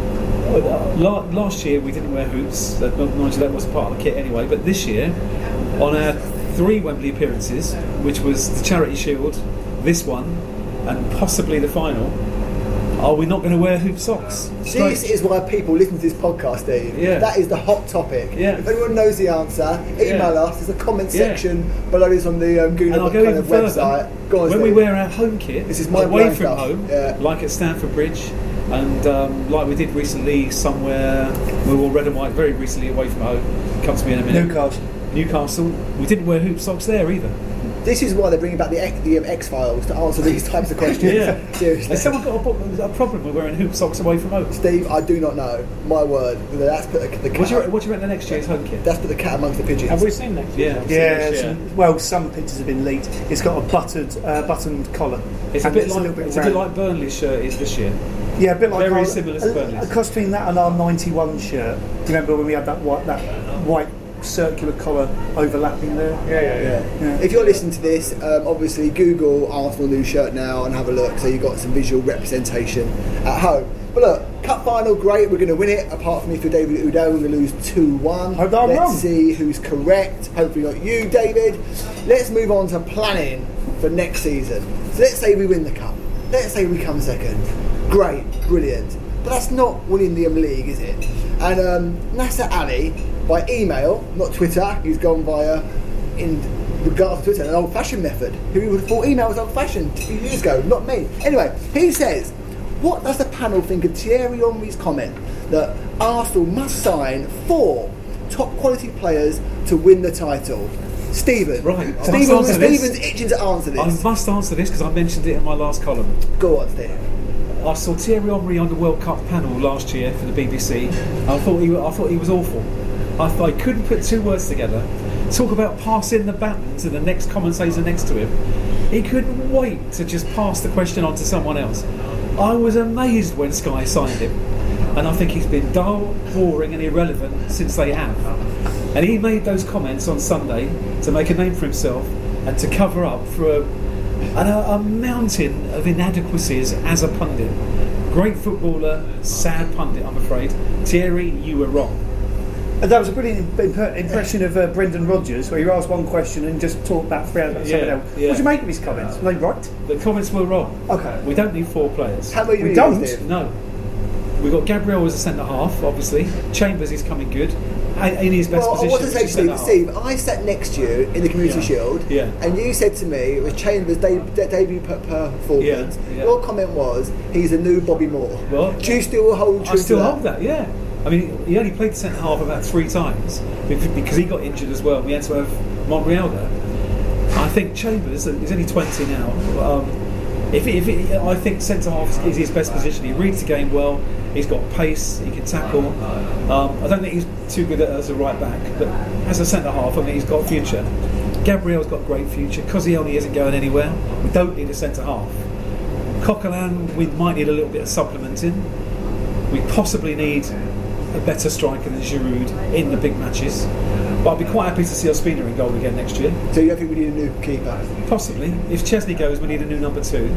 S3: Uh, la- Last year we didn't wear hoops. That, mind you, that was part of the kit anyway. But this year, on our three Wembley appearances, which was the Charity Shield, this one, and possibly the final, are we not going to wear hoop socks?
S2: This is why people listen to this podcast, Steve.
S3: Yeah.
S2: That is the hot topic.
S3: Yeah.
S2: If anyone knows the answer, email
S3: Yeah.
S2: us. There's a comment
S3: Yeah.
S2: section below this on the um, Google
S3: And I'll go
S2: kind
S3: even
S2: of
S3: further.
S2: website. Go on,
S3: When we
S2: Steve.
S3: wear our home kit,
S2: This is my
S3: away
S2: brain
S3: from
S2: stuff.
S3: home,
S2: Yeah.
S3: like at Stamford Bridge, and um, like we did recently somewhere, we wore red and white very recently away from home. Come to me in a minute.
S4: Newcastle.
S3: Newcastle. We didn't wear hoop socks there either.
S2: This is why they're bringing back the X, the um, X Files to answer these types of questions.
S3: Yeah.
S2: Seriously.
S3: Has someone got a, pro- a problem with wearing hoop socks away from home?
S2: Steve, I do not know. My word. That's put the, the cat.
S3: What do you, what do you reckon the next year's home kit?
S2: That's put the cat amongst the pigeons.
S5: Have we seen next year?
S3: Yeah.
S4: Yeah,
S3: Yeah.
S4: some- well, some pictures have been leaked. It's got a buttered, uh, buttoned collar.
S3: It's a
S4: And
S3: bit
S4: a
S3: like
S4: little bit
S3: it's a bit
S4: round.
S3: like Burnley's shirt is this year.
S4: Yeah, a bit like
S3: Very
S4: our,
S3: similar to
S4: a,
S3: Burnley's.
S4: a cross between that and our ninety-one shirt. Do you remember when we had that white, that white circular collar overlapping there?
S5: Yeah, yeah, yeah.
S2: Yeah. If you're listening to this, um, obviously Google Arsenal new shirt now and have a look, so you've got some visual representation at home. But look, cup final, great, we're going to win it. Apart from if you're David Udo, we're going to lose two one.
S4: Hope that I'm
S2: Let's
S4: wrong.
S2: see who's correct. Hopefully not you, David. Let's move on to planning for next season. So let's say we win the cup. Let's say we come second. Great, brilliant. But that's not winning the um, league, is it? And um, Nasser Ali, by email, not Twitter, he's gone via, in regards to Twitter, an old-fashioned method. Who would have thought email was old-fashioned a few years ago? Not me. Anyway, he says, what does the panel think of Thierry Henry's comment that Arsenal must sign four top-quality players to win the title? Stephen.
S3: Right. I
S2: Stephen,
S3: must answer this.
S2: Stephen's itching to answer
S3: I
S2: this.
S3: must answer this because I mentioned it in my last column.
S2: Go on, Steve.
S3: I saw Thierry Henry on the World Cup panel last year for the B B C. I thought he, I thought he was awful. I thought I couldn't put two words together. Talk about passing the baton to the next commentator next to him. He couldn't wait to just pass the question on to someone else. I was amazed when Sky signed him, and I think he's been dull, boring, and irrelevant since they have. And he made those comments on Sunday to make a name for himself and to cover up for a, and a, a mountain of inadequacies as a pundit. Great footballer, sad pundit, I'm afraid. Thierry, you were wrong.
S4: And that was a brilliant imp- impression of uh, Brendan Rodgers, where you asked one question and just talked about three hours about something
S3: Yeah,
S4: else.
S3: yeah.
S4: What do you make of his comments? Were they right?
S3: The comments were wrong.
S4: Okay.
S3: We don't need four players.
S2: How many
S4: We
S2: do
S4: don't.
S2: Steve?
S3: No. We've got Gabriel as a centre half, obviously. Chambers is coming good. In his best
S2: Well, I
S3: position.
S2: want to say,
S3: which is
S2: Steve,
S3: centre half.
S2: Steve, I sat next to you in the Community
S3: Yeah.
S2: Shield,
S3: Yeah.
S2: and you said to me it was Chambers' de- de- debut per- performance.
S3: Yeah, yeah.
S2: Your comment was he's a new Bobby Moore.
S3: Well,
S2: do you still hold true
S3: I still
S2: to that?
S3: hold that, yeah. I mean, he only played centre half about three times because he got injured as well. We had to have Monreal there. I think Chambers, he's only twenty now. Um, if, if it, I think centre half is his best position. He reads the game well. He's got pace. He can tackle. Um, I don't think he's too good as a right back, but as a centre half, I mean, he's got a future. Gabriel's got a great future. Koscielny isn't going anywhere. We don't need a centre half. Coquelin, we might need a little bit of supplementing. We possibly need a better striker than Giroud in the big matches. But I'd be quite happy to see Ospina in goal again next year.
S2: So you don't think we need a new keeper?
S3: Possibly. If Chesney goes, we need a new number two.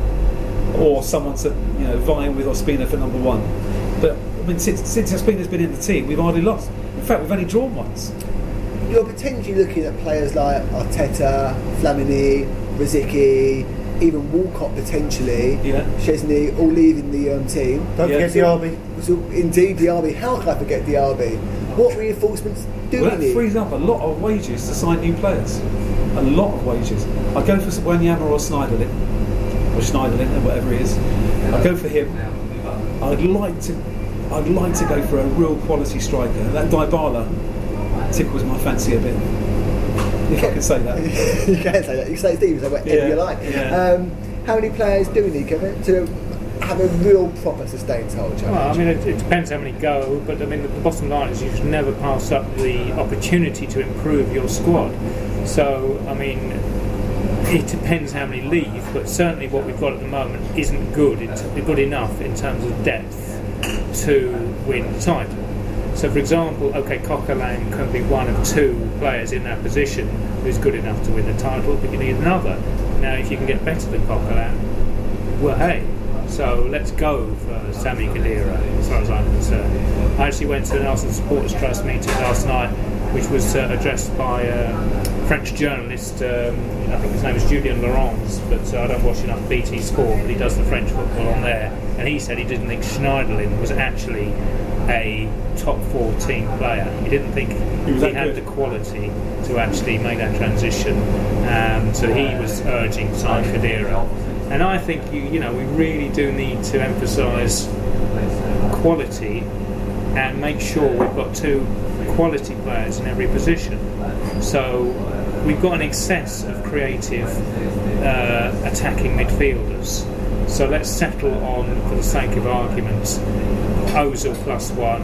S3: Or someone to, you know, vying with Ospina for number one. But I mean, since, since Ospina's been in the team, we've hardly lost. In fact, we've only drawn once.
S2: You're potentially looking at players like Arteta, Flamini, Rosicky, even Walcott potentially,
S3: Yeah.
S2: Chesney, all leaving the um, team.
S4: Don't
S3: Yeah.
S4: forget the R B.
S2: So indeed, Diaby. How can I forget Diaby? What reinforcements do
S3: Well,
S2: we
S3: that
S2: need?
S3: frees up a lot of wages to sign new players. A lot of wages. I'd go for Wanyama or Schneiderlin, or Schneiderlin, or whatever he is. I'd go for him. I'd like to. I'd like to go for a real quality striker. That Dybala tickles my fancy a bit. If I can say that.
S2: You can say that. You can say Steve, say whatever
S3: Yeah,
S2: you like.
S3: yeah.
S2: Um, how many players do we need, Kevin, to have a real proper sustained title challenge?
S5: Well, I mean, it, it depends how many go, but I mean, the, the bottom line is you should never pass up the opportunity to improve your squad. So, I mean, it depends how many leave, but certainly what we've got at the moment isn't good, in t- good enough in terms of depth to win the title. So, for example, okay, Coquelin can be one of two players in that position who's good enough to win the title, but you need another. Now, if you can get better than Coquelin, well, hey. So let's go for Sami Khedira, as far as I'm concerned. I actually went to an Arsenal Supporters Trust meeting last night, which was uh, addressed by a French journalist, um, I think his name is Julien Laurence, but uh, I don't watch enough B T Sport, but he does the French football on there. And he said he didn't think Schneiderlin was actually a top fourteen player. He didn't think
S3: He was
S5: he
S3: that
S5: had
S3: good.
S5: the quality to actually make that transition. Um, so he was urging Sami Khedira. And I think you you know we really do need to emphasise quality and make sure we've got two quality players in every position. So we've got an excess of creative uh, attacking midfielders. So let's settle on, for the sake of arguments, Ozil plus one,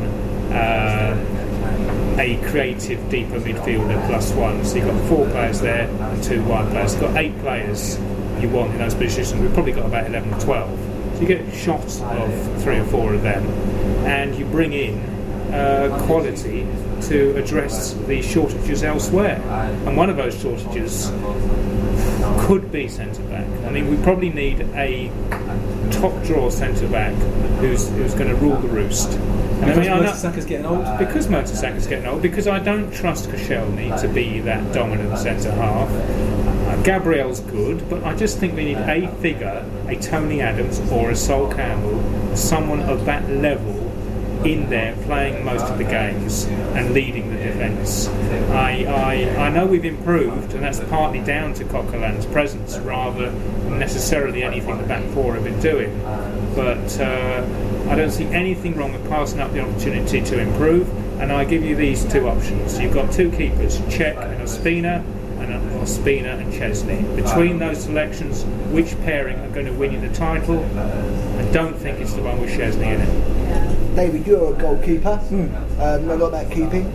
S5: uh, a creative deeper midfielder plus one. So you've got four players there and two wide players. You've got eight players you want in those positions. We've probably got about eleven or twelve. So you get shots of three or four of them, and you bring in uh, quality to address the shortages elsewhere. And one of those shortages could be centre back. I mean, we probably need a top draw centre back who's who's going to rule the roost. And I
S3: Because
S5: mean, I know-
S3: Mertesacker's getting old.
S5: because Mertesacker's getting old, because I don't trust Koscielny to be that dominant centre half. Uh, Gabriel's good, but I just think we need a figure, a Tony Adams or a Sol Campbell, someone of that level in there playing most of the games and leading the defence. I, I I know we've improved, and that's partly down to Coquelin's presence rather than necessarily anything the back four have been doing. But uh, I don't see anything wrong with passing up the opportunity to improve, and I give you these two options. You've got two keepers, Cech and Ospina, and Ospina and Chesney. Between those selections, which pairing are going to win you the title? I don't think it's the one with Chesney in it.
S2: David, you're a goalkeeper. Mm. Um, know a lot about keeping.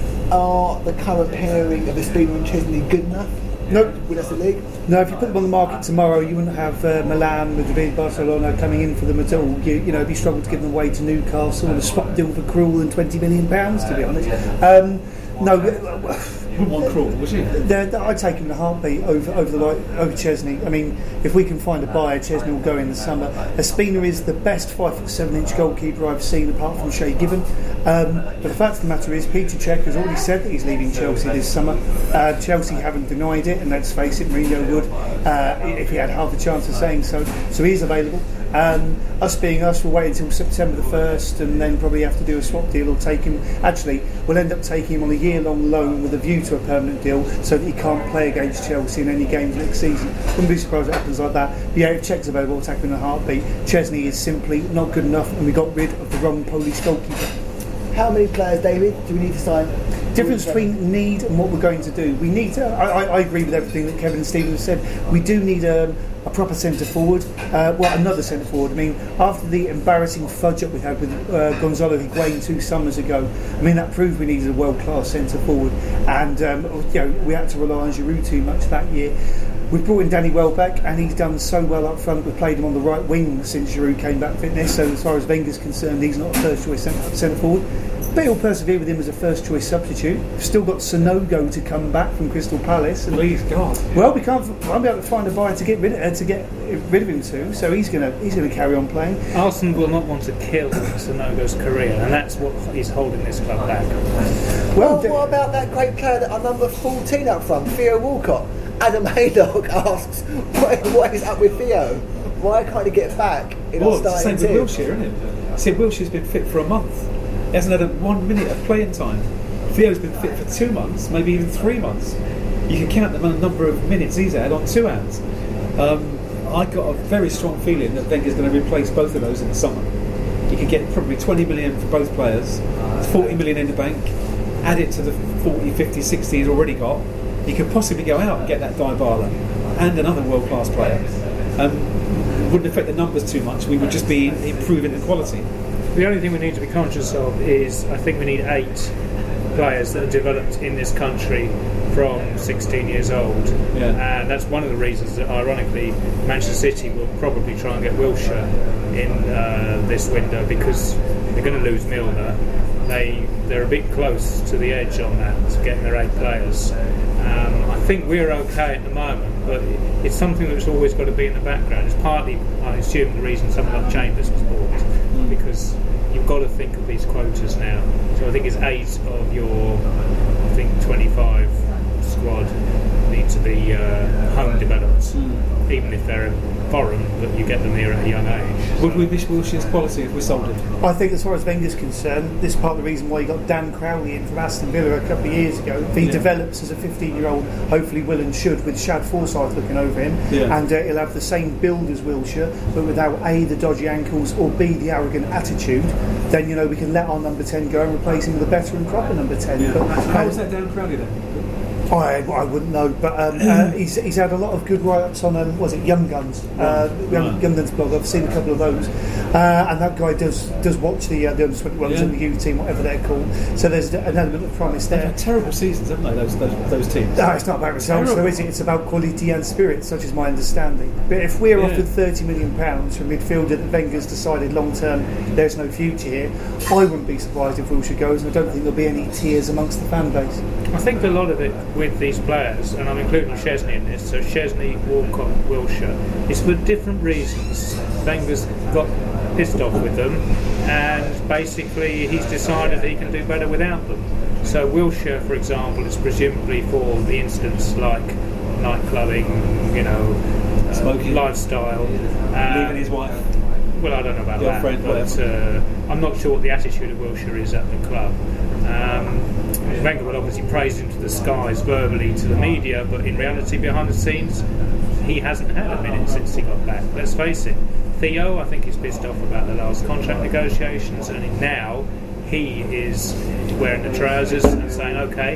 S2: Are the current pairing of Ospina and Chesney good enough?
S4: No.
S2: Win us the league?
S4: No, if you put them on the market tomorrow, you wouldn't have uh, Milan, Madrid, Barcelona coming in for them at all. You, you know, it'd be struggle to give them away to Newcastle and a swap deal for Krul and twenty million pounds, to be honest. Um, no,
S3: one Krul, was he?
S4: I'd take him in a heartbeat over over the over Chesney. I mean, if we can find a buyer, Chesney will go in the summer. Ospina is the best five foot seven inch goalkeeper I've seen, apart from Shay Given. Um, but the fact of the matter is, Peter Cech has already said that he's leaving Chelsea this summer. Uh, Chelsea haven't denied it, and let's face it, Mourinho would uh, if he had half a chance of saying so. So he's available. Um, us being us, we'll wait until September the first, and then probably have to do a swap deal or take him. Actually, we'll end up taking him on a year-long loan with a view to a permanent deal, so that he can't play against Chelsea in any games next season. Wouldn't be surprised if it happens like that. But yeah, if Czech's available, we'll take him in a heartbeat. Chesney is simply not good enough, and we got rid of the wrong Polish goalkeeper.
S2: How many players, David, do we need to sign?
S4: Difference between need and what we're going to do. We need to. I, I, I agree with everything that Kevin and Stephen have said. We do need a, a proper centre forward. Uh, well, another centre forward. I mean, after the embarrassing fudge up we had with uh, Gonzalo Higuain two summers ago, I mean that proved we needed a world-class centre forward, and um, you know we had to rely on Giroud too much that year. We've brought in Danny Welbeck, and he's done so well up front. We've played him on the right wing since Giroud came back fitness. So as far as Wenger's concerned, he's not a first choice centre, centre forward. But he'll persevere with him as a first choice substitute. We've still got Sonogo to come back from Crystal Palace. And,
S3: please God.
S4: Well, we can't. Won't be able to find a buyer to get rid of, uh, to get rid of him too. So he's gonna he's gonna carry on playing.
S5: Arsenal will not want to kill Sonogo's career, and that's what is holding this club back.
S2: Well, well what about that great player at number fourteen up front, Theo Walcott? Adam Haydock asks, what, what is up with Theo? Why can't he get back in
S3: well,
S2: a starting
S3: it's the same
S2: team?
S3: with Wilshere, isn't it? See, Wilshere's been fit for a month. He hasn't had a one minute of playing time. Theo's been fit for two months, maybe even three months. You can count the number of minutes he's had on two hands. Um, I got a very strong feeling that Wenger's going to replace both of those in the summer. You could get probably twenty million for both players, forty million in the bank, add it to the forty, fifty, sixty he's already got. He could possibly go out and get that Dybala and another world-class player. Um, wouldn't affect the numbers too much. We would just be improving the quality.
S5: The only thing we need to be conscious of is I think we need eight players that are developed in this country from sixteen years old.
S3: Yeah.
S5: And that's one of the reasons that, ironically, Manchester City will probably try and get Wilshere in uh, this window, because they're going to lose Milner. They, they're a bit close to the edge on that, to getting their eight players. Um, I think we're okay at the moment, but it's something that's always got to be in the background. It's partly, I assume, the reason someone like Chambers was bought, mm. because you've got to think of these quotas now. So I think it's eight of your, I think, twenty-five squad need to be uh, home developed, mm. even if they're foreign, but you get them here at a young age.
S3: Would we miss Wilshere's quality if we sold him?
S4: I think as far as Wenger's concerned, this is part of the reason why he got Dan Crowley in from Aston Villa a couple of years ago. If he yeah. develops as a fifteen year old, hopefully will and should, with Shad Forsyth looking over him, yeah. and uh, he'll have the same build as Wilshere, but without A, the dodgy ankles, or B, the arrogant attitude, then you know we can let our number ten go and replace him with a better and proper number ten.
S3: Yeah.
S4: But,
S3: how was that Dan Crowley then?
S4: I, I wouldn't know, but um, uh, he's, he's had a lot of good write-ups on, um, was it Young Guns? Uh, Young,
S3: right.
S4: Young Guns blog. I've seen a couple of those, uh, and that guy does does watch the uh, the under twenty-ones
S3: yeah.
S4: and the youth team, whatever they're called. So there's an element of promise there.
S3: They've had terrible seasons, haven't they? Those those, those teams.
S4: No, it's not about results, though, is it? It's about quality and spirit, such is my understanding. But if we're yeah. offered thirty million pounds from midfielder that Wenger's decided long term there's no future here, I wouldn't be surprised if Wilshere goes, and I don't think there'll be any tears amongst the fan base.
S5: I think a lot of it with these players, and I'm including Chesney in this, so Chesney, Walcott, Wilshere, it's for different reasons. Wenger's got pissed off with them, and basically he's decided he can do better without them. So Wilshere, for example, is presumably for the incidents like night clubbing, you know, uh,
S3: smoking,
S5: lifestyle, um,
S3: leaving his wife.
S5: Well, I don't know about
S3: Your
S5: that,
S3: friend,
S5: but uh, I'm not sure what the attitude of Wilshere is at the club. Um, Wenger will obviously praise him to the skies verbally to the media, but in reality, behind the scenes, he hasn't had a minute since he got back. Let's face it. Theo, I think, is pissed off about the last contract negotiations, and now he is wearing the trousers and saying, "Okay,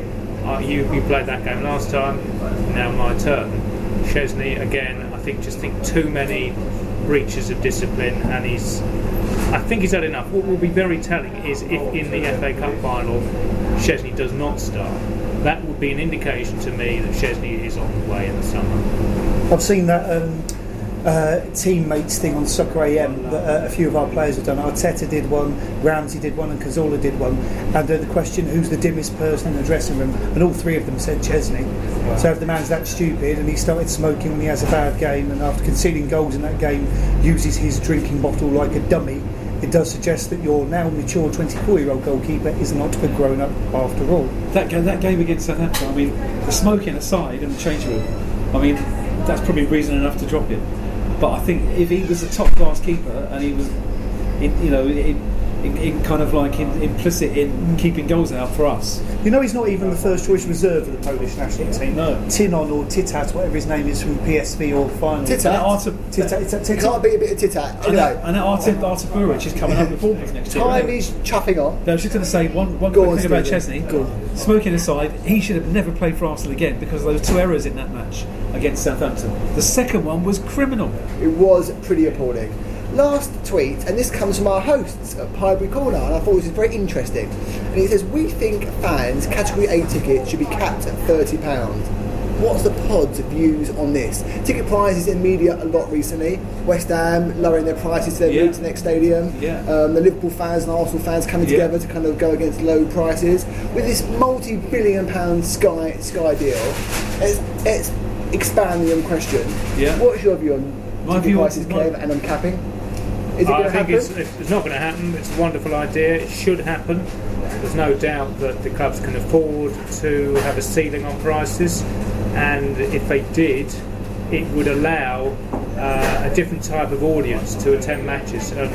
S5: uh, you, you played that game last time, now my turn. Szczesny, again, I think just think too many breaches of discipline, and he's I think he's had enough. What will be very telling is if in the F A Cup final Szczesny does not start, that would be an indication to me that Szczesny is on the way in the summer.
S4: I've seen that um, uh, teammates thing on Soccer A M that uh, a few of our players have done. Arteta did one, Ramsey did one, and Cazorla did one. And uh, the question, who's the dimmest person in the dressing room? And all three of them said Szczesny. Wow. So if the man's that stupid and he started smoking when he has a bad game, and after conceding goals in that game uses his drinking bottle like a dummy, it does suggest that your now mature twenty-four-year-old goalkeeper is not a grown-up after all.
S3: That game, that game against Southampton, I mean, the smoking aside in the change room, I mean, that's probably reason enough to drop it. But I think if he was a top-class keeper and he was, in, you know, in, in, in kind of like in, implicit in keeping goals out for us.
S4: You know, he's not even the first choice reserve of the Polish national team.
S3: No.
S4: Tinon or Titat, whatever his name is, from P S V or final.
S2: Titat.
S3: Artur,
S4: Titat. Titat.
S2: It can't be a bit of tit-tat.
S3: and
S2: Anyway,
S3: that, and that Artur, Artur Buric is coming up with Bournemouth next year.
S2: time is chuffing on.
S3: No, I was just going to say one, one
S2: Go
S3: quick
S2: on,
S3: thing about
S2: Stephen.
S3: Szczesny.
S2: Go on.
S3: Smoking aside, he should have never played for Arsenal again because of those two errors in that match against Southampton. The second one was criminal.
S2: It was pretty appalling. Last tweet, and this comes from our hosts at Highbury Corner, and I thought this was very interesting. And he says, we think fans, Category A tickets should be capped at thirty pounds. What's the pod's views on this? Ticket prices in media a lot recently. West Ham lowering their prices to their
S3: Yeah.
S2: move to the next stadium.
S3: Yeah.
S2: Um, the Liverpool fans and Arsenal fans coming
S3: Yeah.
S2: together to kind of go against low prices. With this multi-billion pound Sky Sky deal, it's, it's expanding on question.
S5: Yeah.
S2: What's your view on
S3: My
S2: ticket
S3: view on-
S2: prices,
S3: my-
S2: Kev, and on capping? Is it
S5: I
S2: going to
S5: think
S2: happen?
S5: it's, it's not going to happen. It's a wonderful idea. It should happen. There's no doubt that the clubs can afford to have a ceiling on prices, and if they did, it would allow uh, a different type of audience to attend matches and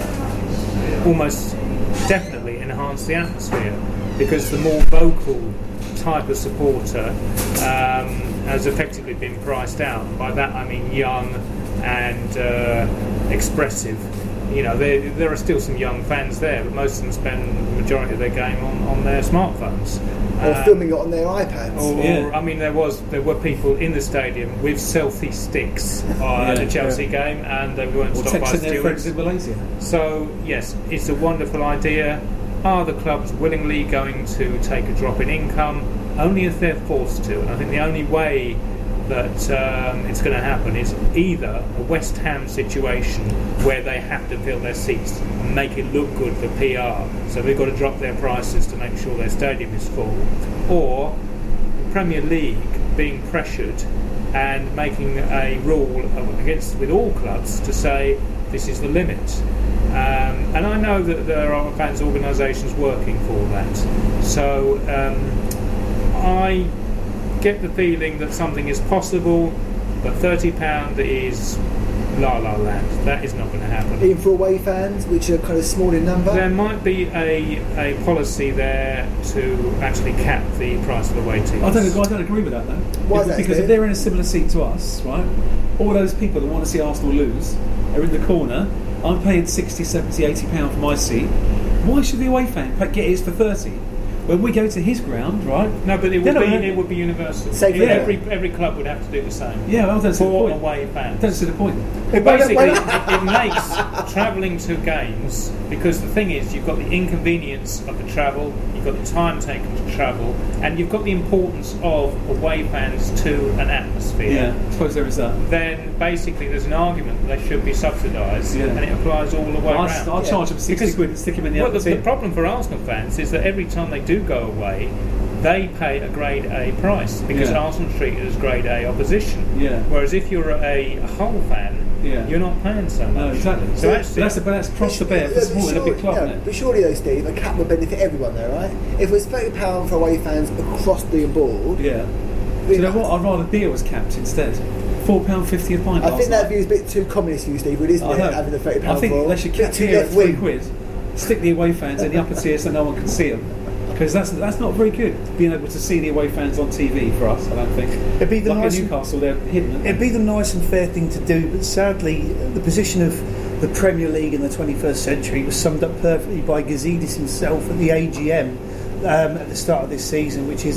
S5: almost definitely enhance the atmosphere, because the more vocal type of supporter um, has effectively been priced out. By that I mean young and uh, expressive. You know, there, there are still some young fans there, but most of them spend the majority of their game on, on their smartphones.
S2: Or
S5: Um,
S2: filming it on their iPads.
S5: Or,
S3: Yeah.
S5: or, I mean, there was there were people in the stadium with selfie sticks uh, at
S3: Yeah,
S5: the Chelsea
S3: yeah.
S5: game, and they weren't
S3: Or
S5: stopped by
S3: texting their friends
S5: stewards.
S3: in Malaysia.
S5: So yes, it's a wonderful idea. Are the clubs willingly going to take a drop in income? Only if they're forced to. And I think the only way that um, it's going to happen is either a West Ham situation where they have to fill their seats and make it look good for P R, so they've got to drop their prices to make sure their stadium is full, or the Premier League being pressured and making a rule against with all clubs to say this is the limit. Um, and I know that there are fans' organisations working for that. So um, I get the feeling that something is possible, but thirty pounds is la la land. That is not going to happen.
S2: Even for away fans, which are kind of small in number.
S5: There might be a, a policy there to actually cap the price of away tickets.
S3: I don't, I don't agree with that though.
S2: Why
S3: If-
S2: is that,
S3: because
S2: Steve?
S3: if they're in a similar seat to us, right, all those people that want to see Arsenal lose are in the corner. I'm paying sixty, seventy, eighty pounds for my seat. Why should the away fan pay- get his for thirty? When we go to his ground, right?
S5: No, but it would
S3: Yeah, no,
S5: be
S3: no.
S5: it would be universal.
S2: Same for
S5: every
S2: them.
S5: every club would have to do the same.
S3: Yeah, well, that's the
S5: For
S3: point.
S5: away fans.
S3: Don't see the point.
S5: But
S2: Why don't-
S5: basically,
S2: why
S5: it, it makes travelling to games, because the thing is, you've got the inconvenience of the travel, you've got the time taken to travel, and you've got the importance of away fans to an atmosphere.
S3: Yeah, I suppose there is that.
S5: Then basically, there's an argument that they should be subsidised,
S3: Yeah.
S5: and it applies all the way
S3: I'll,
S5: around.
S3: I'll
S2: Yeah.
S3: charge them sixty
S5: Because-
S3: quid and stick him in the
S5: Well,
S3: upper
S5: the, the
S3: tier.
S5: problem for Arsenal fans is that every time they do go away, they pay a grade A price, because
S3: Yeah.
S5: Arsenal treat it as grade A opposition.
S3: Yeah.
S5: Whereas if you're a Hull fan,
S3: Yeah.
S5: you're not paying so much.
S3: No, exactly.
S5: So
S3: So
S5: actually,
S3: that's, but that's cross the bear for
S2: Yeah, but
S3: supporting a big
S2: surely-
S3: club,
S2: yeah,
S3: isn't it?
S2: but surely though, Steve, a cap would benefit everyone though, right? If it was thirty pounds for away fans across the board,
S3: Yeah. Do you know what? I'd rather beer was capped instead. four pounds fifty a pint
S2: I
S3: last
S2: think that
S3: night.
S2: view is a bit too communist for you, Steve, really, isn't
S3: I
S2: it?
S3: know.
S2: Having the thirty pounds
S3: I think
S2: for
S3: they should cap
S2: too
S3: here at
S2: left
S3: three
S2: wing.
S3: quid. Stick the away fans in the upper tier so no one can see them. Because that's that's not very good, being able to see the away fans on T V for us, I don't think.
S4: It'd be the
S3: like
S4: nice
S3: in
S4: and-
S3: Newcastle, they're hidden. aren't they?
S4: It'd be the nice and fair thing to do, but sadly, the position of the Premier League in the twenty-first century was summed up perfectly by Gazidis himself at the A G M um, at the start of this season, which is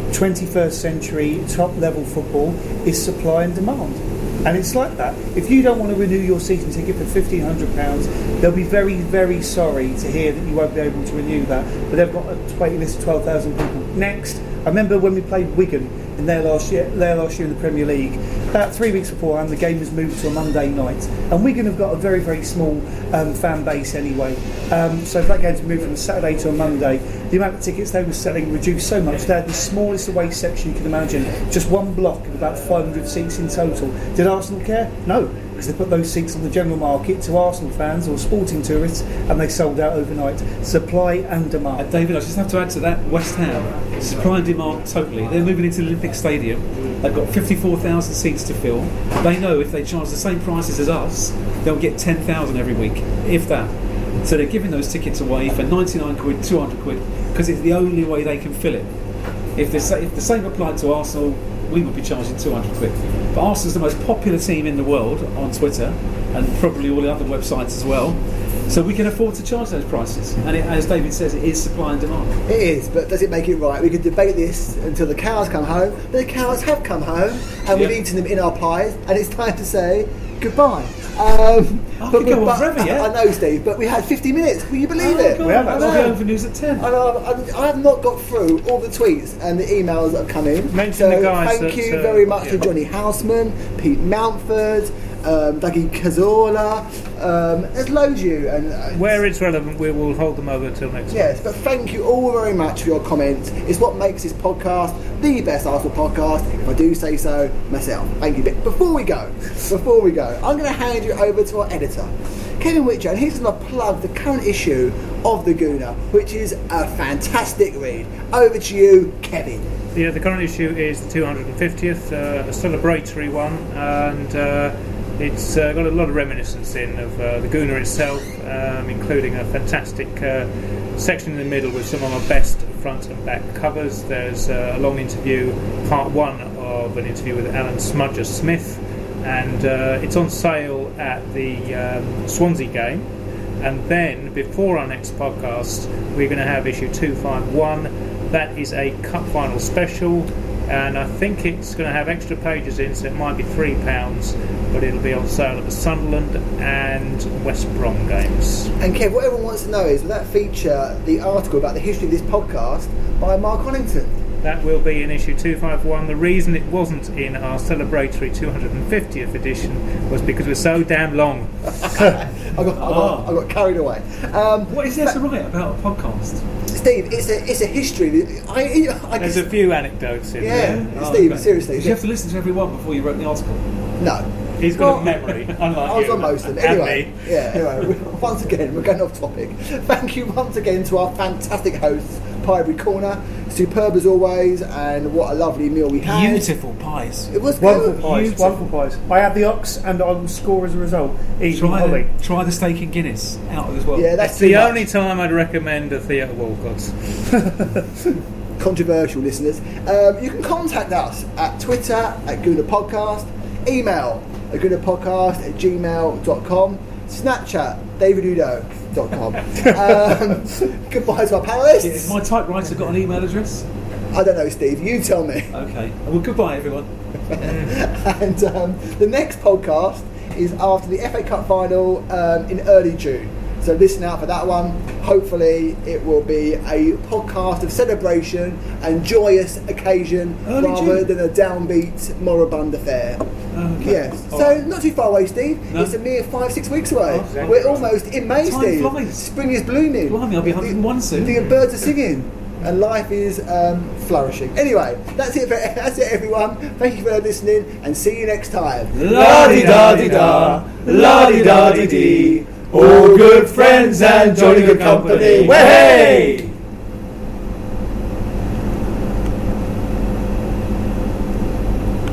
S4: twenty-first century top level football is supply and demand. And it's like that. If you don't want to renew your season ticket for fifteen hundred pounds, they'll be very, very sorry to hear that you won't be able to renew that. But they've got a waiting list of twelve thousand people. Next, I remember when we played Wigan in their last year, their last year in the Premier League, about three weeks beforehand, the game was moved to a Monday night. And Wigan have got a very, very small um, fan base anyway. Um, so if that game's moved from a Saturday to a Monday, the amount of tickets they were selling reduced so much. They had the smallest away section you can imagine, just one block of about five hundred seats in total. Did Arsenal care? No, because they put those seats on the general market to Arsenal fans or sporting tourists, and they sold out overnight. Supply and demand.
S3: Uh, David, I just have to add to that, West Ham, supply and demand totally. They're moving into the Olympic Stadium. They've got fifty-four thousand seats to fill. They know if they charge the same prices as us, they'll get ten thousand every week, if that. So they're giving those tickets away for ninety-nine quid, two hundred quid, because it's the only way they can fill it. If the, if the same applied to Arsenal, we would be charging two hundred quid. But Arsenal's the most popular team in the world on Twitter, and probably all the other websites as well. So we can afford to charge those prices. And it, as David says, it is supply and demand.
S2: It is, but does it make it right? We could debate this until the cows come home, but the cows have come home, and we've
S3: Yep.
S2: eaten them in our pies, and it's time to say goodbye. Um,
S3: I
S2: but
S3: could
S2: we-
S3: go on
S2: but-
S3: forever, yeah.
S2: I know, Steve, but we had fifty minutes. Will you believe
S3: Oh,
S2: it?
S3: God,
S4: We have
S2: I
S3: I'll
S2: know.
S3: go home for news at ten.
S2: And I, I, I have not got through all the tweets and the emails that have come in.
S5: Mention
S2: so
S5: the guys
S2: thank
S5: that,
S2: you
S5: uh,
S2: very much
S5: yeah.
S2: to Johnny Houseman, Pete Mountford, um, Dougie Cazorla. Um, there's loads of you. And, uh,
S5: Where it's relevant, we will hold them over until next
S2: Yes, but thank you all very much for your comments. It's what makes this podcast the best Arsenal podcast, if I do say so myself. Thank you. But before we go, before we go, I'm going to hand you over to our editor, Kevin Witcher, and he's going to plug the current issue of The Gooner, which is a fantastic read. Over to you, Kevin.
S5: Yeah, the current issue is the two hundred fiftieth, uh, a celebratory one, and uh, it's uh, got a lot of reminiscence in of uh, the Gooner itself, um, including a fantastic uh, section in the middle with some of our best front and back covers. There's uh, a long interview, part one of an interview with Alan Smudger Smith, and uh, it's on sale at the um, Swansea game. And then, before our next podcast, we're going to have issue two fifty-one. That is a cup final special, and I think it's going to have extra pages in, so it might be three pounds, but it'll be on sale at the Sunderland and West Brom games.
S2: And Kev, what everyone wants to know is, will that feature the article about the history of this podcast by Mark Honington?
S5: That will be in issue two fifty-one. The reason it wasn't in our celebratory two hundred fiftieth edition was because we're so damn long.
S2: I got, I, got, I got carried away. Um,
S3: What is there to write about a podcast?
S2: Steve, it's a it's a history. I, I
S5: There's
S2: just,
S5: a few anecdotes in
S2: yeah,
S5: there.
S3: Oh,
S2: Steve,
S3: okay.
S2: seriously.
S3: Did you have to listen to every one before you wrote the article?
S2: No.
S5: He's got
S2: Well,
S5: a memory, unlike
S2: I was
S5: you.
S2: on most of them.
S5: And
S2: Anyway,
S5: me.
S2: yeah, anyway, once again, we're going off topic. Thank you once again to our fantastic hosts, Pie Every Corner. Superb as always, and what a lovely meal we had.
S3: Beautiful pies.
S2: It was
S4: Wonderful
S2: good.
S4: pies,
S3: Beautiful.
S4: wonderful pies. I had the ox, and I will score as a result. Eating
S3: Try
S4: Holly.
S3: the, try the steak and Guinness out as well.
S2: Yeah, that's
S5: It's
S2: too
S5: the
S2: much.
S5: only time I'd recommend a Theatre Walcott's.
S2: Controversial listeners. Um, you can contact us at Twitter at Gooner Podcast, email at Gooner Podcast at gmail dot com, Snapchat david udo dot com. um, goodbye to our panelists.
S3: Yeah, has my typewriter got an email address?
S2: I don't know, Steve. You tell me.
S3: Okay. Well, goodbye, everyone.
S2: And um, the next podcast is after the F A Cup final um, in early June. So listen out for that one. Hopefully it will be a podcast of celebration and joyous occasion
S3: Early
S2: rather
S3: June?
S2: than a downbeat moribund affair.
S3: Okay.
S2: Yes.
S3: All
S2: So
S3: right.
S2: not too far away, Steve.
S3: No.
S2: It's a mere five, six weeks away.
S3: Oh, exactly.
S2: We're almost in May,
S3: Time
S2: Steve.
S3: flies.
S2: Spring is blooming.
S3: Blimey, I'll be one hundred and one
S2: The-
S3: soon.
S2: The birds are singing. And life is um, flourishing. Anyway, that's it. For, that's it, everyone. Thank you for listening, and see you next time.
S3: La-di-da-di-da,
S2: la-di-da-di-dee. All good friends and jolly good company. Way!